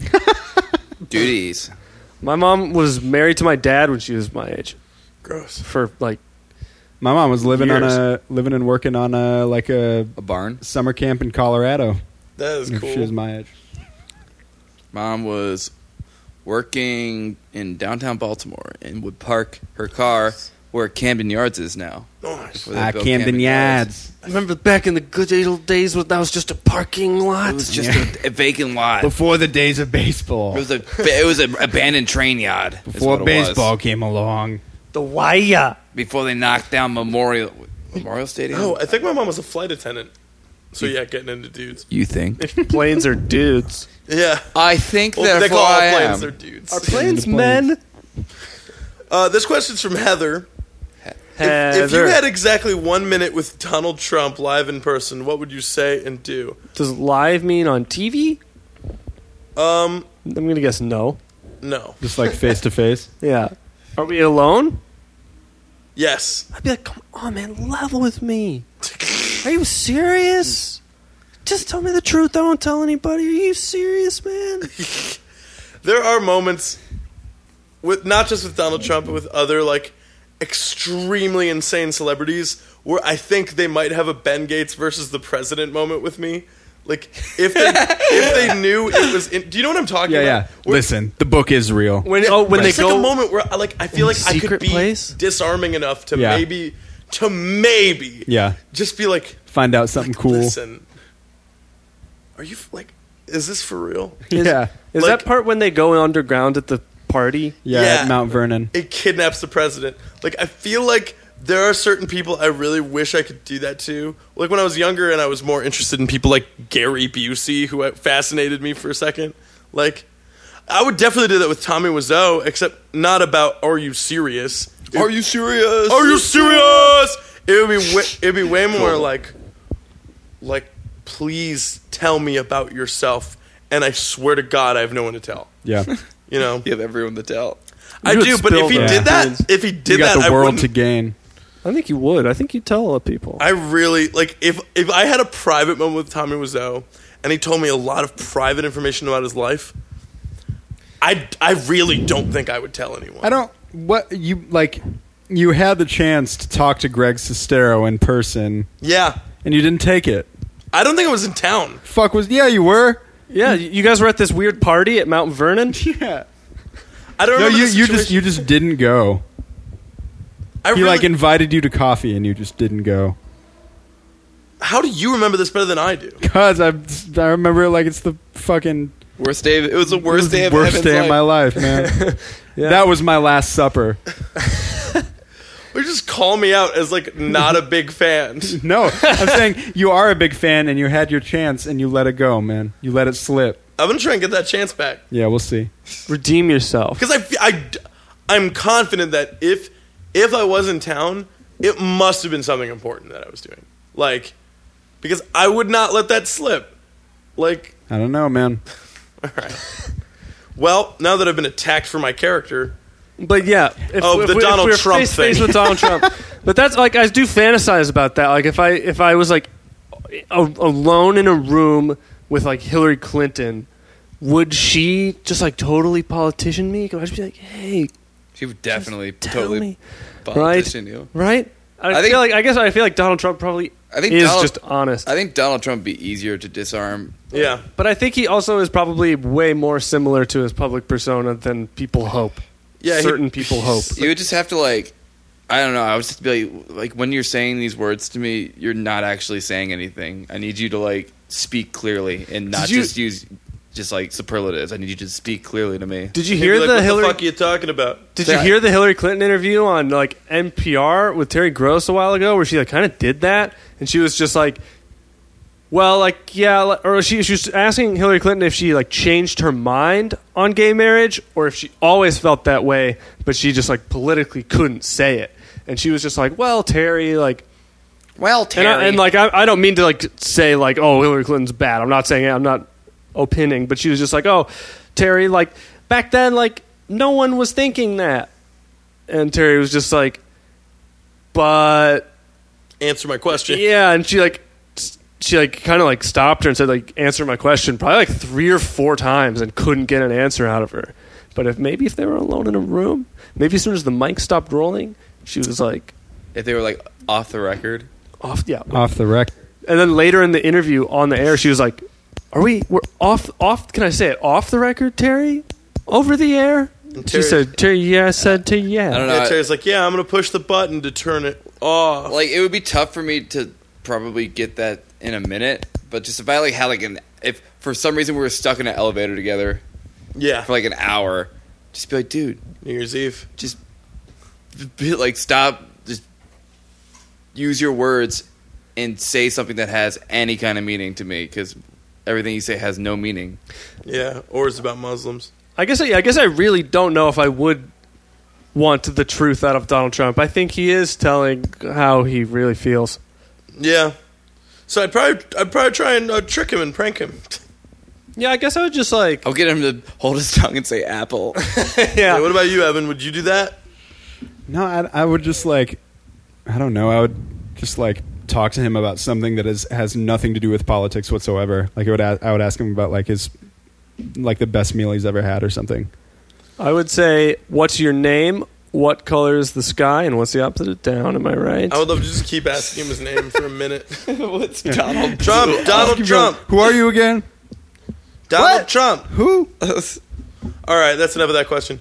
Duties. My mom was married to my dad when she was my age. Gross. For like, My mom was living Years. living and working on a A barn. summer camp in Colorado. That is If cool. She was my age. Mom was working in downtown Baltimore and would park her car where Camden Yards is now. Nice. Where they built Camden Yards. I remember back in the good old days when that was just a parking lot. It was just a vacant lot. Before the days of baseball. It was an abandoned train yard. is Before what it baseball was. came along. The wire. Before they knocked down Memorial Stadium. Oh, I think my mom was a flight attendant. So yeah, getting into dudes. You think? Planes are dudes. Yeah. I think Well, they therefore call all I planes am. they're dudes. Are planes The men? This question's from Heather. If you had exactly 1 minute with Donald Trump live in person, what would you say and do? Does live mean on TV? I'm gonna guess no. No. Just like face to face. Yeah. Are we alone? Yes. I'd be like, come on, man, level with me. Are you serious? Just tell me the truth. Don't tell anybody. Are you serious, man? There are moments with not just with Donald Trump, but with other like extremely insane celebrities where I think they might have a Ben Gates versus the president moment with me. Like if they knew it was in, do you know what I'm talking Yeah, about? yeah. Where- Listen, the book is real. When they it's like go a moment where I feel like I could secret be place? disarming enough to Yeah. maybe Yeah. just be like, Find out something cool. listen, are you like, is this for real? Is Yeah. Is Like- that part when they go underground at the party. Yeah, Yeah. at Mount Vernon. It kidnaps the president. Like, I feel like there are certain people I really wish I could do that to. Like, when I was younger and I was more interested in people like Gary Busey, who fascinated me for a second. Like, I would definitely do that with Tommy Wiseau, except not about, are you serious? Are you serious? Are you serious? It'd be way more like, please tell me about yourself, and I swear to God, I have no one to tell. Yeah. You know, You have everyone to tell. I You would do. But if he spill did the that, opinions. if he You did got that, the I world wouldn't. to gain. I think you would. I think you'd tell a lot of people. I really like if I had a private moment with Tommy Wiseau, and he told me a lot of private information about his life. I really don't think I would tell anyone. I don't. What you like? You had the chance to talk to Greg Sestero in person, Yeah, and you didn't take it. I don't think I was in town. Fuck was? Yeah, you were. Yeah, you guys were at this weird party at Mount Vernon. Yeah. I don't No, remember. you just didn't go. I He really, like invited you to coffee, and you just didn't go. how do you remember this better than I do? Cause I remember it like it's the fucking Worst day. It was the worst day of worst Evan's day of life. my life, man. That was my last supper. Or just call me out as like not a big fan. No, I'm saying you are a big fan, and you had your chance, and you let it go, man. You let it slip. I'm gonna try and get that chance back Yeah, we'll see. Redeem yourself. because I'm confident that if I was in town, it must have been something important that I was doing. Like, because I would not let that slip. Like, I don't know, man. all right. Well, now that I've been attacked for my character, But yeah, if, the Donald we're Trump face to face thing. with Donald Trump. But that's like I do fantasize about that. Like if I was like alone in a room with like Hillary Clinton, would she just like totally politician me? Could I just be like, hey, She would definitely tell totally me, politician you. right? I think- feel like Donald Trump probably I think is Donald- just honest. I think Donald Trump would be easier to disarm. yeah. But I think he also is probably way more similar to his public persona than people hope. Yeah, Certain people hope. You would just have to like, I don't know. I would just be like when you're saying these words to me, you're not actually saying anything. I need you to like speak clearly and not just use just like superlatives. I need you to speak clearly to me. Did you He'd hear be like, the what Hillary? the fuck are you talking about? Did you hear the Hillary Clinton interview on like NPR with Terry Gross a while ago, where she like kind of did that, and she was just like, "Well, like yeah," or she was asking Hillary Clinton if she like changed her mind on gay marriage, or if she always felt that way, but she just like politically couldn't say it, and she was just like, "Well, Terry, like." Well, Terry. And I don't mean to like say like, oh, Hillary Clinton's bad. I'm not saying it. I'm not opining, but she was just like, oh, Terry, like back then, like no one was thinking that, and Terry was just like, but Answer my question. yeah, and she kind of like stopped her and said like, answer my question, probably like 3 or 4 times, and couldn't get an answer out of her. But if they were alone in a room, maybe as soon as the mic stopped rolling, she was like, if they were like off the record, off Off the record. And then later in the interview on the air, she was like, we're off, can I say it, off the record, Terry? Over the air? She Terry- said, Terry, yeah, I said to yeah. I don't know. Yeah, Terry's like, yeah, I'm gonna push the button to turn it off. like it would be tough for me to probably get that in a minute. But just if I like had like if for some reason we were stuck in an elevator together Yeah, for like an hour, just be like, dude, New Year's Eve. just be like, stop, just use your words and say something that has any kind of meaning to me, because everything you say has no meaning. Yeah, or it's about Muslims. I guess I really don't know if I would want the truth out of Donald Trump. I think he is telling how he really feels. Yeah, so I'd probably try and trick him and prank him. Yeah, I guess I would just like, I'll get him to hold his tongue and say apple. Yeah, what about you, Evan? Would you do that? No, I would just like, I don't know. I would just like talk to him about something that has nothing to do with politics whatsoever. Like I would ask him about like his like the best meal he's ever had or something. I would say, what's your name? What color is the sky? And what's the opposite of down? Am I right? I would love to just keep asking him his name for a minute. What's Donald Trump, Donald Trump, Who are you again? Donald What? Trump. Who? All right, that's enough of that question.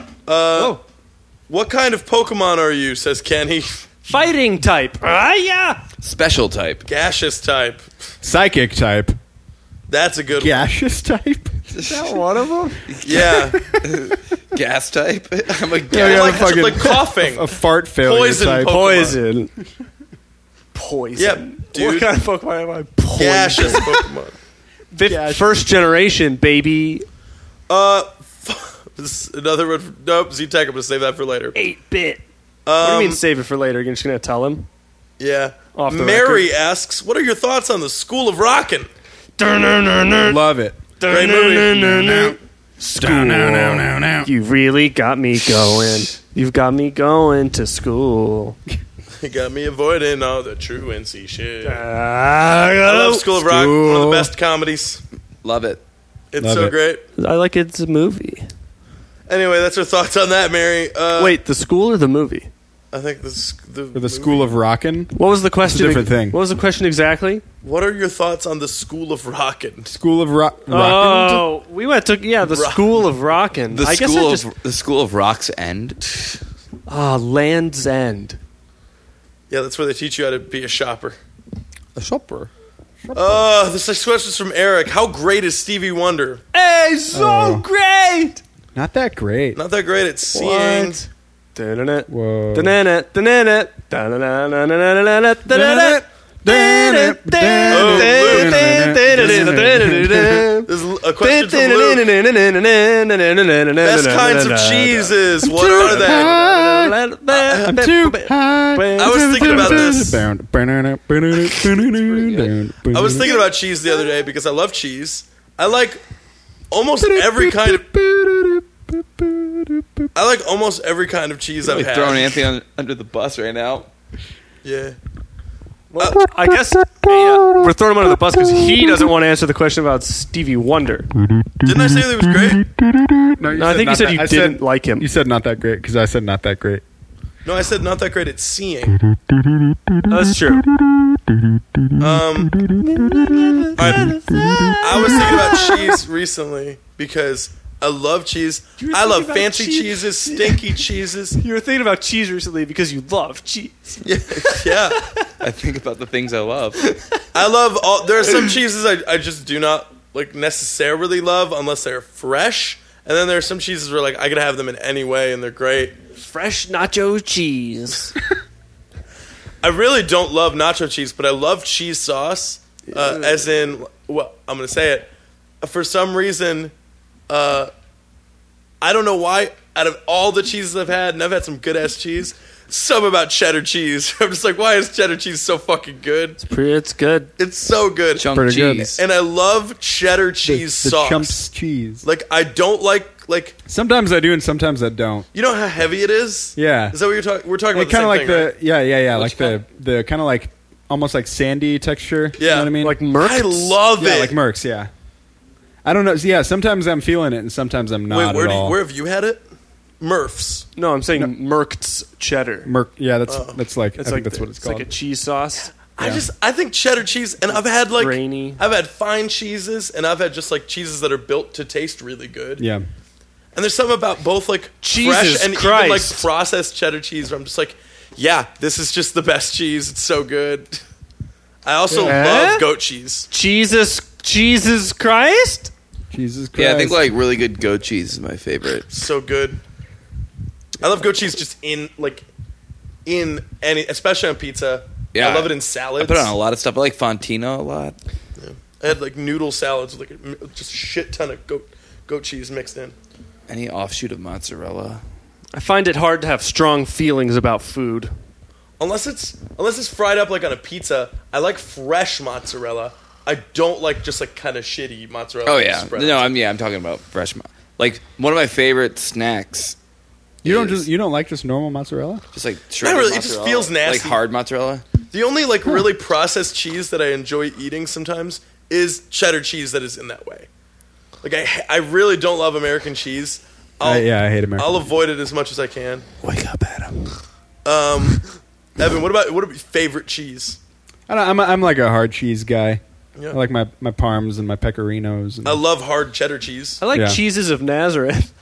What kind of Pokemon are you? Says Kenny. Fighting type. Yeah. Special type. Gaseous type. Psychic type. That's a good one. Gaseous type. Is that one of them? Yeah. Gas type. I'm a Yeah, gas. yeah. like, fucking- like coughing. A fart failure Poison type. Pokemon. Poison. Yep, What dude. kind of Pokemon am I? Poison. Gaseous Pokemon. First generation, baby. This is another one. Nope, Z-Tech. I'm gonna save that for later. 8-bit. What do you mean save it for later? You're just going to tell him? Yeah. Off the Mary asks, "What are your thoughts on the School of Rockin'?" Love it. Great movie. School. You really got me going. You've got me going to school. He got me avoiding all the truancy shit. I I love School of Rock. One of the best comedies. Love it. It's Love so it. great. like it's a movie. Anyway, that's our thoughts on that, Mary. Wait, the school or the movie? I think this For the School of Rockin'. What was the question? different thing. What was the question exactly? What are your thoughts on the School of Rockin'? School of Rockin'. Oh, we went to the School of Rockin'. The I guess school I of just the School of Rock's End. Land's End. Yeah, that's where they teach you how to be a shopper. A shopper. This next question is from Eric. How great is Stevie Wonder? Hey, so great. Not that great. Not that great at seeing. What? Da-na-na. Whoa. Da-na-na. Da-na-na. Da-na-na-na-na-na-na-na. Da-na-na. This is a question from Luke. Best kinds of cheeses. What are they? I'm too high. I was thinking about this. I I was thinking about cheese the other day because I love cheese. I like almost every kind of. I like almost every kind of cheese I've Really had. throwing Anthony under the bus right now. Yeah. I guess we're throwing him under the bus because he doesn't want to answer the question about Stevie Wonder. Didn't I say that he was great? No, I think you said you didn't like him. You said not that great because I said not that great. No, I said not that great at seeing. That's true. All right. I was thinking about cheese recently because I love cheese. You were I love thinking about fancy cheese? cheeses, stinky cheeses. You were thinking about cheese recently because you love cheese. Yeah. I think about the things I love. I love all. There are some cheeses I just do not like necessarily love unless they're fresh, and then there are some cheeses where like I could have them in any way and they're great. Fresh nacho cheese. I really don't love nacho cheese, but I love cheese sauce. As in, well, I'm gonna say it. For some reason, I don't know why. Out of all the cheeses I've had, and I've had some good ass cheese, some about cheddar cheese. I'm just like, why is cheddar cheese so fucking good? It's good. It's so good. Chunk Pretty good. cheese. And I love cheddar cheese the sauce. chumps cheese. Like I don't like Sometimes I do and sometimes I don't. you know how heavy it is? Yeah. Is that what you're talking? We're talking about It the kind same of like thing, the right? yeah What's like the kind of like almost like sandy texture. Yeah. You know what I mean? Like Mercs. I love yeah, it. like Mercs. Yeah. I don't know. Yeah, sometimes I'm feeling it and sometimes I'm not Wait, where at all. where have you had it? Murph's. No, I'm saying Merc's cheddar. Merc. Yeah, that's like It's I like think that's what it's called. like a cheese sauce. I think cheddar cheese, and I've had like Grainy. I've had fine cheeses, and I've had just like cheeses that are built to taste really good. yeah. And there's something about both like Jesus fresh and even Christ. like processed cheddar cheese where I'm just like, yeah, this is just the best cheese. It's so good. I also love goat cheese. Jesus Christ. Jesus Christ. Yeah, I think like really good goat cheese is my favorite. So good. I love goat cheese just in any, especially on pizza. Yeah. I love it in salads. I put it on a lot of stuff. I like Fontina a lot. I had like noodle salads with like just a shit ton of goat cheese mixed in. Any offshoot of mozzarella. I find it hard to have strong feelings about food. Unless it's fried up like on a pizza. I like fresh mozzarella. I don't like just like kind of shitty mozzarella. Oh yeah, spread no, on. I'm talking about fresh. Like one of my favorite snacks. you don't like just normal mozzarella? Just like shredded really, it just mozzarella, feels nasty. Like hard mozzarella. The only like really processed cheese that I enjoy eating sometimes is cheddar cheese that is in that way. Like I really don't love American cheese. I hate American. I'll avoid it as much as I can. Wake up, Adam. Evan, what about your favorite cheese? I'm like a hard cheese guy. Yeah. I like my parms and my pecorinos. And I love hard cheddar cheese. I like Yeah. cheeses of Nazareth.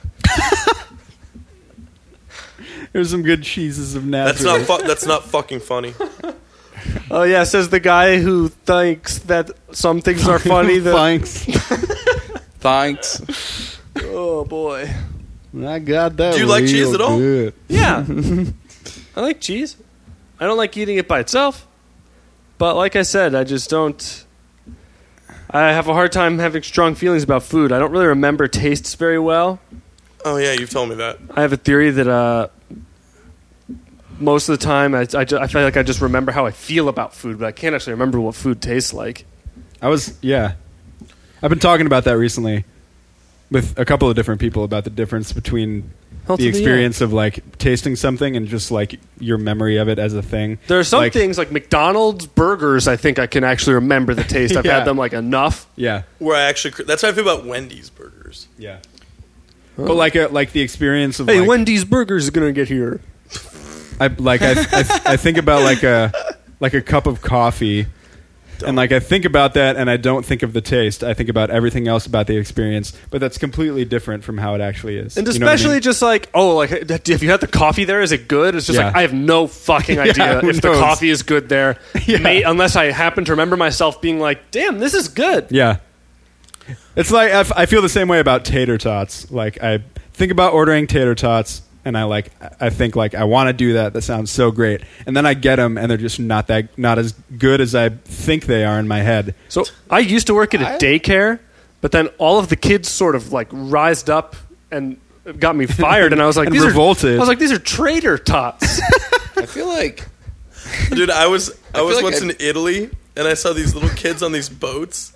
There's some good cheeses of Nazareth. That's not fucking funny. Oh yeah, says the guy who thinks that some things are funny. That Thanks. Thanks. oh boy. I got that. Do you like real cheese at all? good. Yeah. I like cheese. I don't like eating it by itself. But like I said, I just don't... I have a hard time having strong feelings about food. I don't really remember tastes very well. Oh, yeah, you've told me that. I have a theory that most of the time I feel like I just remember how I feel about food, but I can't actually remember what food tastes like. I've been talking about that recently with a couple of different people about the difference between the experience of like tasting something and just like your memory of it as a thing. There are some Like- things like McDonald's burgers. I think I can actually remember the taste. I've Yeah. had them like enough. Yeah, Where I actually... That's how I feel about Wendy's burgers. yeah. But like the experience of Hey, like, Wendy's burgers are gonna get here. I think about like a cup of coffee, and like I think about that, and I don't think of the taste. I think about everything else about the experience, but that's completely different from how it actually is. And You know what I especially mean? just like, oh, like if you had the coffee there, is it good? It's just Yeah. like I have no fucking idea who if the knows? coffee is good there. Yeah. Unless I happen to remember myself being like, damn, this is good. Yeah. It's like I feel the same way about tater tots. Like I think about ordering tater tots, and I think like I want to do that. That sounds so great, and then I get them, and they're just not as good as I think they are in my head. So I used to work at a daycare, but then all of the kids sort of like rised up and got me fired, and I was like, And these revolted. I was like, these are traitor tots. I feel like Dude, I was like once I- in Italy, and I saw these little kids on these boats.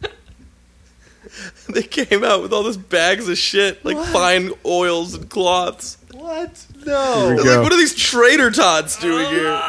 They came out with all these bags of shit, like fine oils and cloths. What? Here No. we Like, go. what are these traitor tots doing here?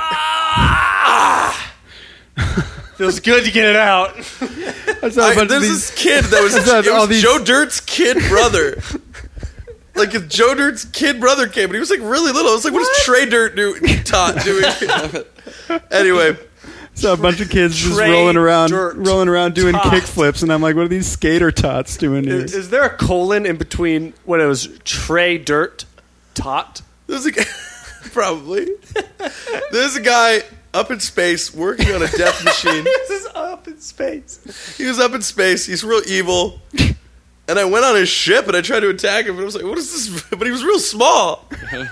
Feels good to get it out. I saw a bunch of There's these- this kid that was, All it was these- Joe Dirt's kid brother. Like, if Joe Dirt's kid brother came, but he was like really little. I was like, what is Trey Dirt tot doing here? Anyway, saw a bunch of kids just Trey rolling around doing Tots. kick flips, and I'm like, what are these skater tots doing here? Is there a colon in between when it was Trey Dirt Tot? there's a guy, probably. There's a guy up in space working on a death machine. This is up in space. He was up in space. He's real evil. And I went on his ship and I tried to attack him. And I was like, what is this? But he was real small.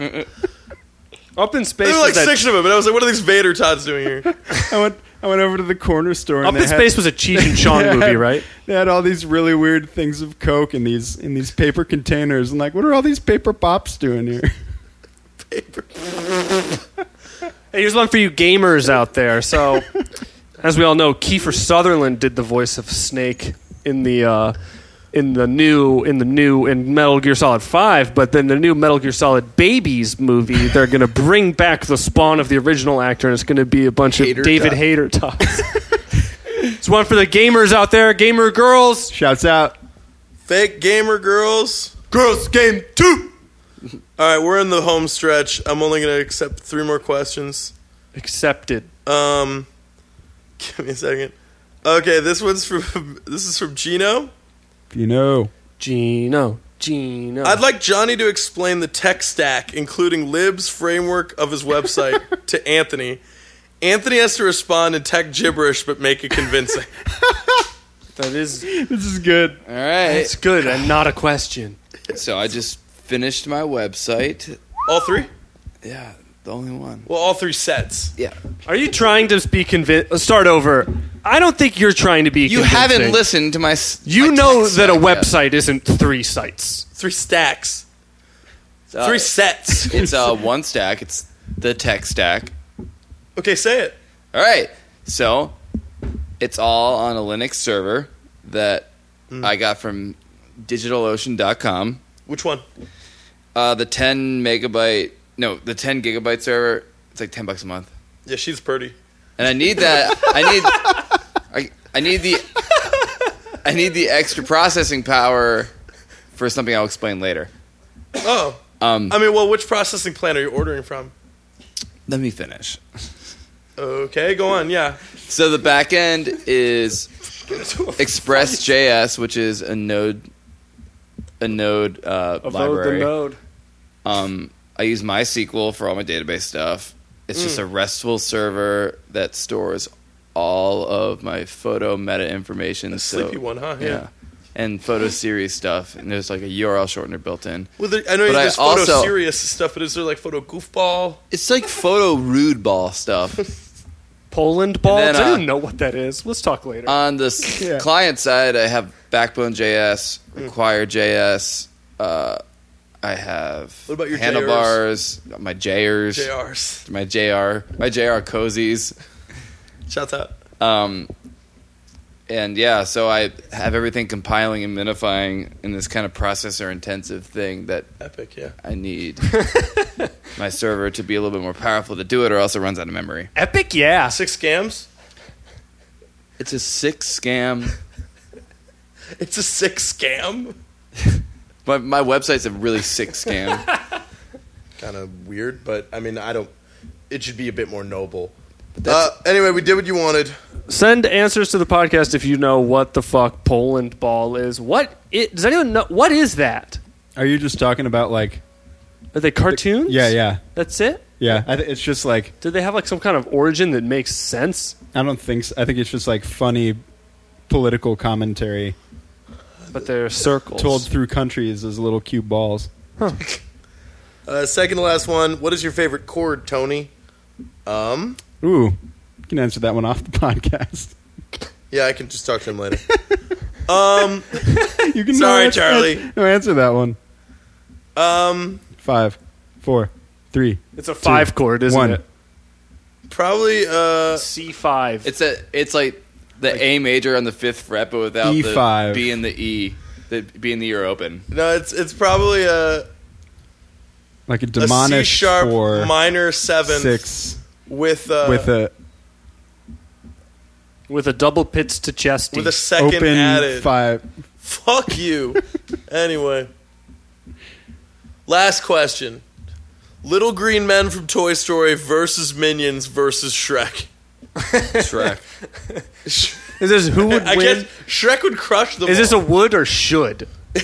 Up in space. There were like was that- 6 of them. And I was like, what are these Vader tots doing here? I went over to the corner store. And Up they in had- Space was a Cheech and Chong they movie, had- right? They had all these really weird things of Coke in these paper containers, and like, what are all these paper pops doing here? Paper. Hey, here's one for you gamers out there. So, as we all know, Kiefer Sutherland did the voice of Snake in Metal Gear Solid 5, but then the new Metal Gear Solid Babies movie, they're going to bring back the spawn of the original actor, and it's going to be a bunch Hater of David tot. Hayter tots. It's one for the gamers out there, gamer girls. Shouts out. Fake gamer girls. Girls Game 2. All right, we're in the home stretch. I'm only going to accept 3 more questions. Accepted. Give me a second. Okay, this is from Gino. You know. Gino. I'd like Johnny to explain the tech stack, including Lib's framework of his website, to Anthony. Anthony has to respond in tech gibberish, but make it convincing. That is, This is good. all right. it's good and not a question. So I just finished my website. All 3? Yeah, the only one. Well, all 3 sets. Yeah. Are you trying to be convinced? Let's start over. I don't think you're trying to be You convincing. haven't listened to my. You my know text that a yet. website isn't 3 sites. 3 stacks. Uh, 3 sets. It's one stack. It's the tech stack. Okay, say it. All right. So it's all on a Linux server that I got from DigitalOcean.com. Which one? The 10 gigabyte server. It's like $10 a month. Yeah, she's pretty. And I need that. I need the extra processing power for something I'll explain later. Oh. I mean, well, which processing plant are you ordering from? Let me finish. Okay, go on, yeah. So the back end is Express.js, which is a Node library. The node. I use MySQL for all my database stuff. It's just a RESTful server that stores all of my photo meta information. The sleepy one, huh? Yeah. and photo series stuff, and there's like a URL shortener built in. Well, I know But there's I photo also- serious stuff, but is there like photo goofball? It's like photo rude ball stuff. Poland balls. then, I don't know what that is. Let's talk later. On the client side, I have Backbone.js, Require.js. I have What about your handlebars, my JRs, JRs. my JR cozies. Shouts out. And yeah, so I have everything compiling and minifying in this kind of processor intensive thing that Epic, yeah. I need my server to be a little bit more powerful to do it, or else it runs out of memory. Epic, yeah. 6 scams? It's a sick scam. It's a 6 scam? My website's a really sick scam. Kind of weird, but I mean, it should be a bit more noble. Anyway, we did what you wanted. Send answers to the podcast if you know what the fuck Poland ball is. Does anyone know? What is that? Are you just talking about like? Are they cartoons? Yeah. That's it? Yeah, it's just like Do they have like some kind of origin that makes sense? I don't think so. I think it's just like funny political commentary But they're circles. told through countries as little cute balls. Second to last one. What is your favorite chord, Tony? Ooh, you can answer that one off the podcast. Yeah, I can just talk to him later. You can Sorry, Charlie. No, answer that one. 5, 4, 3. It's a 5 chord, isn't 1. it? Probably, C5. It's like the A major on the 5th fret, but without E5. the B and the E. The B and the E are open. no, it's probably Like a a demonic C sharp 4, minor 7 6 with with with a double pitch to chesty. with a second open added. 5. Fuck you. Anyway. Last question. Little green men from Toy Story versus Minions versus Shrek. Shrek. Is this who would I win? guess Shrek would crush them. Is this a all. would or should?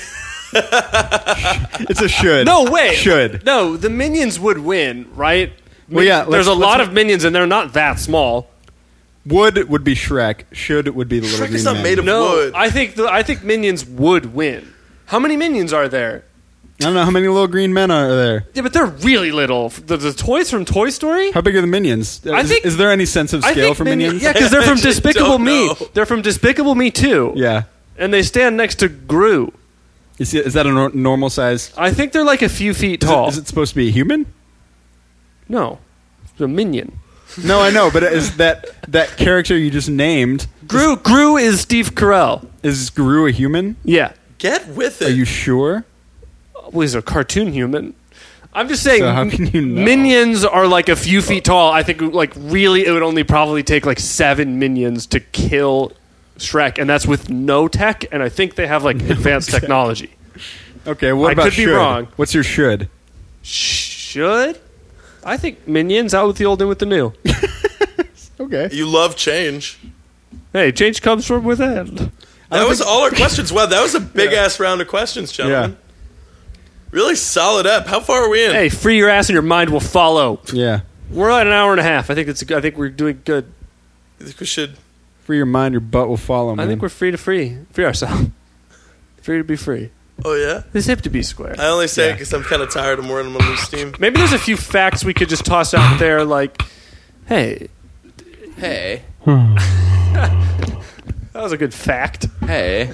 It's a should. No, wait. Should. No, the minions would win, right? Well, yeah, There's let's- a lot let's- of minions, and they're not that small. Would be Shrek. Should would be the little Shrek green is not man. made of No, wood. I think minions would win. How many minions are there? I don't know how many little green men are there. Yeah, but they're really little. The toys from Toy Story? How big are the minions? Is there any sense of scale for minions? Yeah, because they're from I just Despicable don't Me. know. They're from Despicable Me 2. Yeah. And they stand next to Gru. Is that a normal size? I think they're like a few feet tall. Is it supposed to be a human? No. It's a minion. No, I know, but is that character you just named, Gru is Steve Carell. is Gru a human? Yeah. Get with it. Are you sure? Well, he's a cartoon human. I'm just saying, So how can you know? minions are like a few feet tall. I think, like, really, it would only probably take like 7 minions to kill Shrek, and that's with no tech. And I think they have like advanced technology. Okay, what I about could be should? wrong. What's your should? Should I think minions out with the old, in with the new? Okay. You love change. Hey, change comes from within. That was all our questions. Wow, that was a big ass round of questions, gentlemen. Really solid ep. How far are we in? Hey, free your ass and your mind will follow. Yeah. We're at an hour and a half. I think we're doing good. I think we should. Free your mind, your butt will follow, man. I think we're free ourselves. Free to be free. Oh yeah. This hip to be square. I only say it because I'm kind of tired of running on loose steam. Maybe there's a few facts we could just toss out there, like, hey, Hey. that was a good fact. Hey.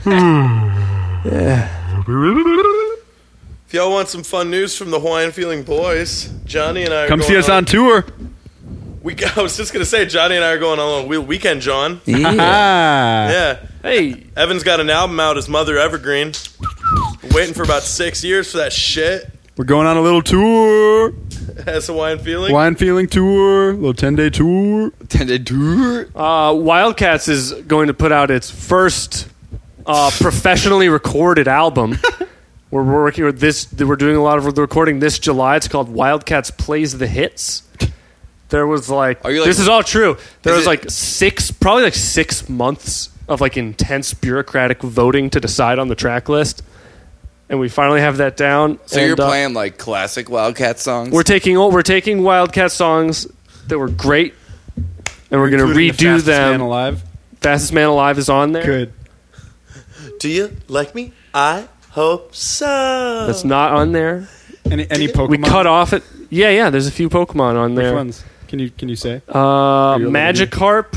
If y'all want some fun news from the Hawaiian Feeling Boys, Johnny and I are Come going see us on tour. I was just gonna say Johnny and I are going on a weekend, John. Ah. Yeah. Hey, Evan's got an album out, his Mother Evergreen. Waiting for about 6 years for that shit. We're going on a little tour. Has Hawaiian Feeling. Wine feeling tour. Little 10-day tour. Wildcats is going to put out its first professionally recorded album. We're working with this. We're doing a lot of the recording this July. It's called Wildcats Plays the Hits. There was like, Are you like- this is all true. There Is was it- like probably 6 months of like intense bureaucratic voting to decide on the track list, and we finally have that down. So and, you're playing like classic Wildcat songs? We're taking Wildcat songs that were great, and we're going to Including the redo Fastest Man them. alive. Fastest Man Alive is on there. Good. Do you like me? I hope so. That's not on there. Any Pokemon? We cut off it. Yeah. There's a few Pokemon on Which there. ones? Can you say? Magikarp.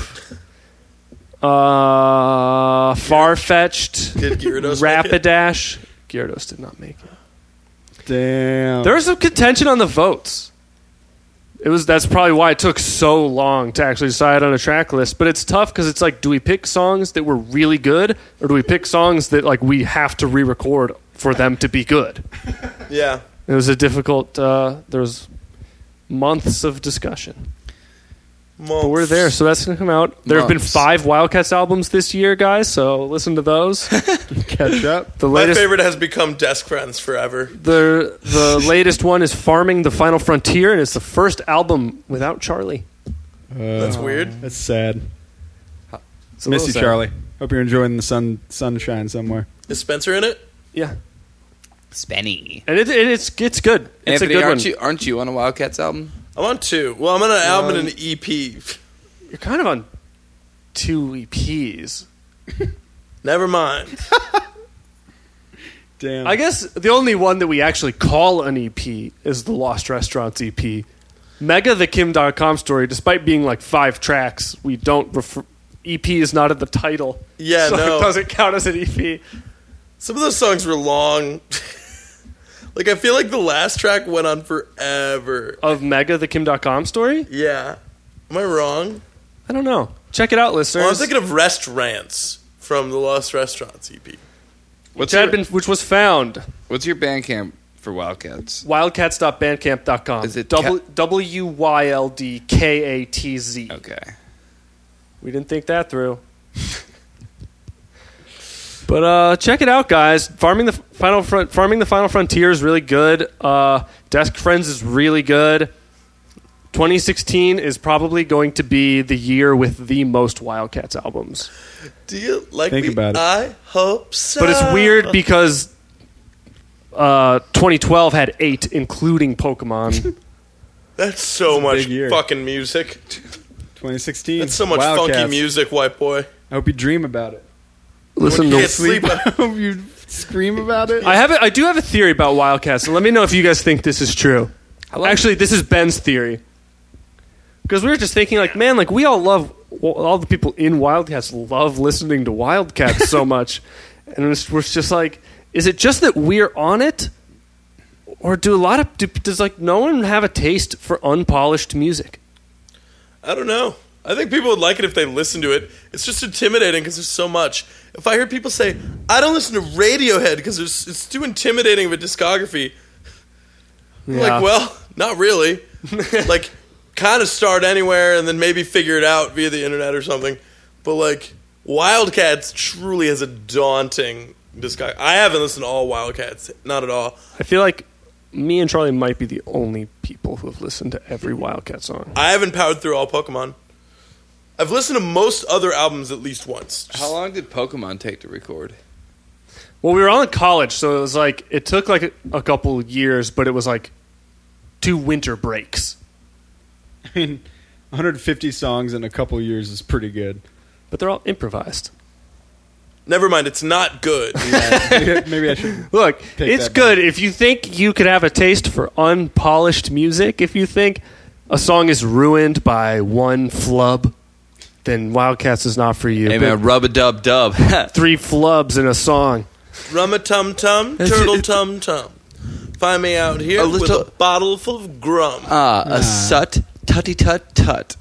Farfetch'd. Did Gyarados make it? Rapidash. Gyarados did not make it. Damn. There was some contention on the votes. That's probably why it took so long to actually decide on a track list. But it's tough because it's like, do we pick songs that were really good, or do we pick songs that like we have to re-record for them to be good? Yeah. It was a difficult. There was months of discussion. But we're there, so that's going to come out. There have been 5 Wildcats albums this year, guys, so listen to those. Catch up. The My latest, favorite has become Desk Friends forever. the latest one is Farming the Final Frontier, and it's the first album without Charlie. That's weird. That's sad. It's a Miss little you, sad. Charlie. Hope you're enjoying the sunshine somewhere. Is Spencer in it? Yeah, Spenny. and it's good. It's Anthony, a good one. aren't you on a Wildcats album? I'm on 2. Well, I'm on an album and an EP. You're kind of on 2 EPs. Never mind. Damn. I guess the only one that we actually call an EP is the Lost Restaurants EP. Mega the Kim.com story, despite being like 5 tracks, we don't refer. EP is not in the title. Yeah, so no. it doesn't count as an EP. Some of those songs were long. Like, I feel like the last track went on forever. Of Mega the Kim.com story? Yeah. Am I wrong? I don't know. Check it out, listeners. Well, I'm thinking of Restaurants from the Lost Restaurants EP. which was found. What's your Bandcamp for Wildcats? Wildcats.bandcamp.com. Is it WYLDKATZ. Okay. We didn't think that through. But check it out, guys. Farming the Final Frontier is really good. Desk Friends is really good. 2016 is probably going to be the year with the most Wildcats albums. Do you like Think me? about it. I hope so. But it's weird because 2012 had 8, including Pokemon. That's so a much big year. fucking music. 2016. That's so much Wildcats. funky music, white boy. I hope you dream about it. Listen You to can't sleep. I hope you scream about it. I do have a theory about Wildcats, and let me know if you guys think this is true. Actually, this is Ben's theory. Because we were just thinking, like, man, like, we all the people in Wildcats love listening to Wildcats so much. And we're just like, is it just that we're on it? Or does like no one have a taste for unpolished music? I don't know. I think people would like it if they listen to it. It's just intimidating because there's so much. If I hear people say, I don't listen to Radiohead because it's too intimidating of a discography, I'm Yeah. like, well, not really. Like, kind of start anywhere and then maybe figure it out via the internet or something. But, like, Wildcats truly has a daunting discography. I haven't listened to all Wildcats. Not at all. I feel like me and Charlie might be the only people who have listened to every Wildcat song. I haven't powered through all Pokemon. I've listened to most other albums at least once. How long did Pokemon take to record? Well, we were all in college, so it was like it took like a couple years, but it was like 2 winter breaks. I mean, 150 songs in a couple years is pretty good. But they're all improvised. Never mind, it's not good. Maybe I should. Look, Take it's that good if you think you could have a taste for unpolished music. If you think a song is ruined by one flub, then Wildcats is not for you. Hey, But man, rub-a-dub-dub. 3 flubs in a song. Rum-a-tum-tum, turtle-tum-tum. Find me out here A with little- a bottle full of grum. A sut, tutty-tut-tut.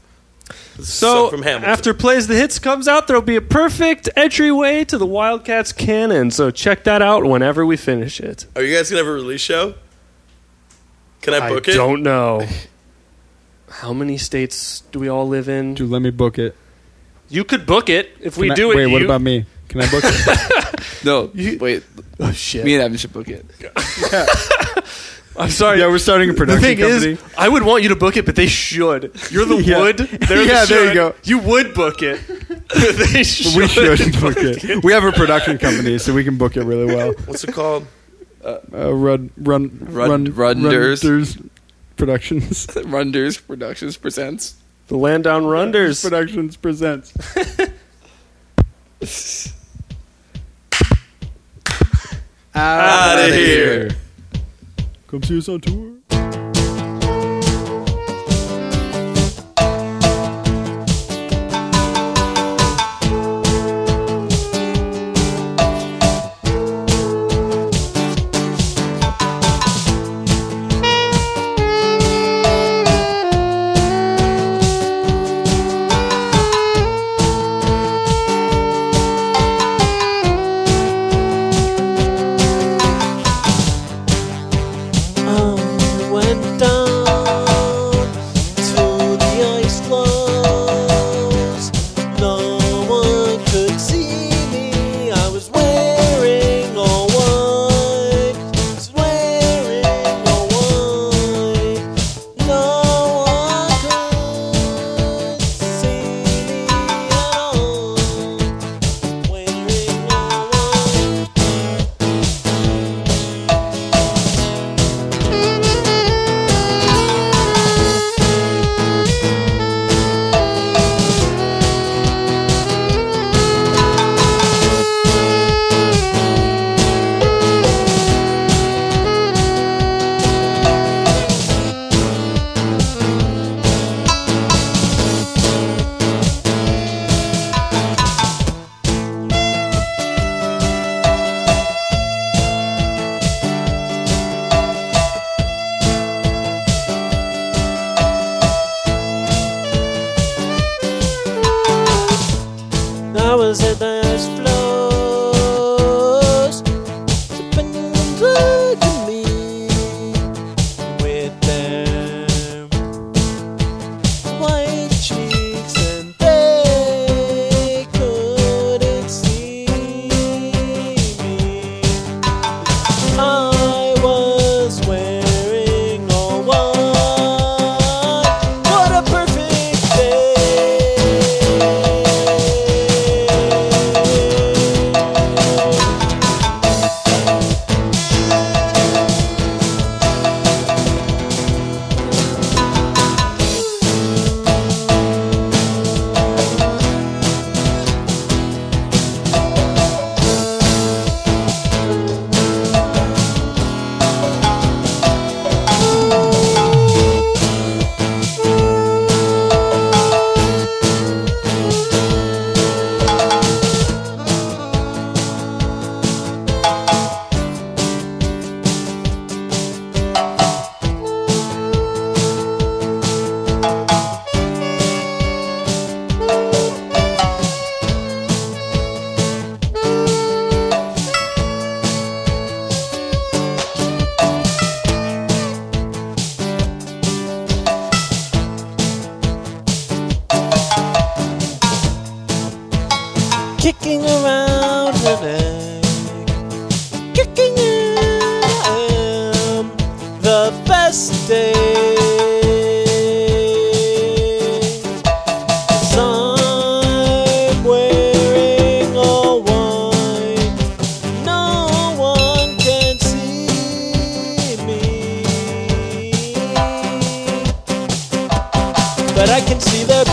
So from Hamilton. after Plays the Hits comes out, there'll be a perfect entryway to the Wildcats canon. So check that out whenever we finish it. Are you guys going to have a release show? Can I book it? Don't know. How many states do we all live in? Dude, let me book it. You could book it if we Can I- do it. Wait, what you- about me? Can I book it? No, wait. Oh shit! Me and Evan should book it. I'm sorry. Yeah, we're starting a The production thing company. is, I would want you to book it, but they should. You're the Yeah. would. They're Yeah, the there you should. go. You would book it. They should. We should book it. We have a production company, so we can book it really well. What's it called? Runders. Runders Productions. Runders Productions presents. The Land Down Runders. Productions presents. Outta here. Come see us on tour. Went down to the ice floes. No one could see me. I was wearing all white. Was wearing all white. No one could see me at all. Wearing all white. I was at the ice floes, sipping and hugging me with their white cheeks, and they couldn't see me. I was wearing all white. What a perfect day. Kicking around an egg, kicking in the best day. 'Cause I'm wearing all white. No one can see me, but I can see their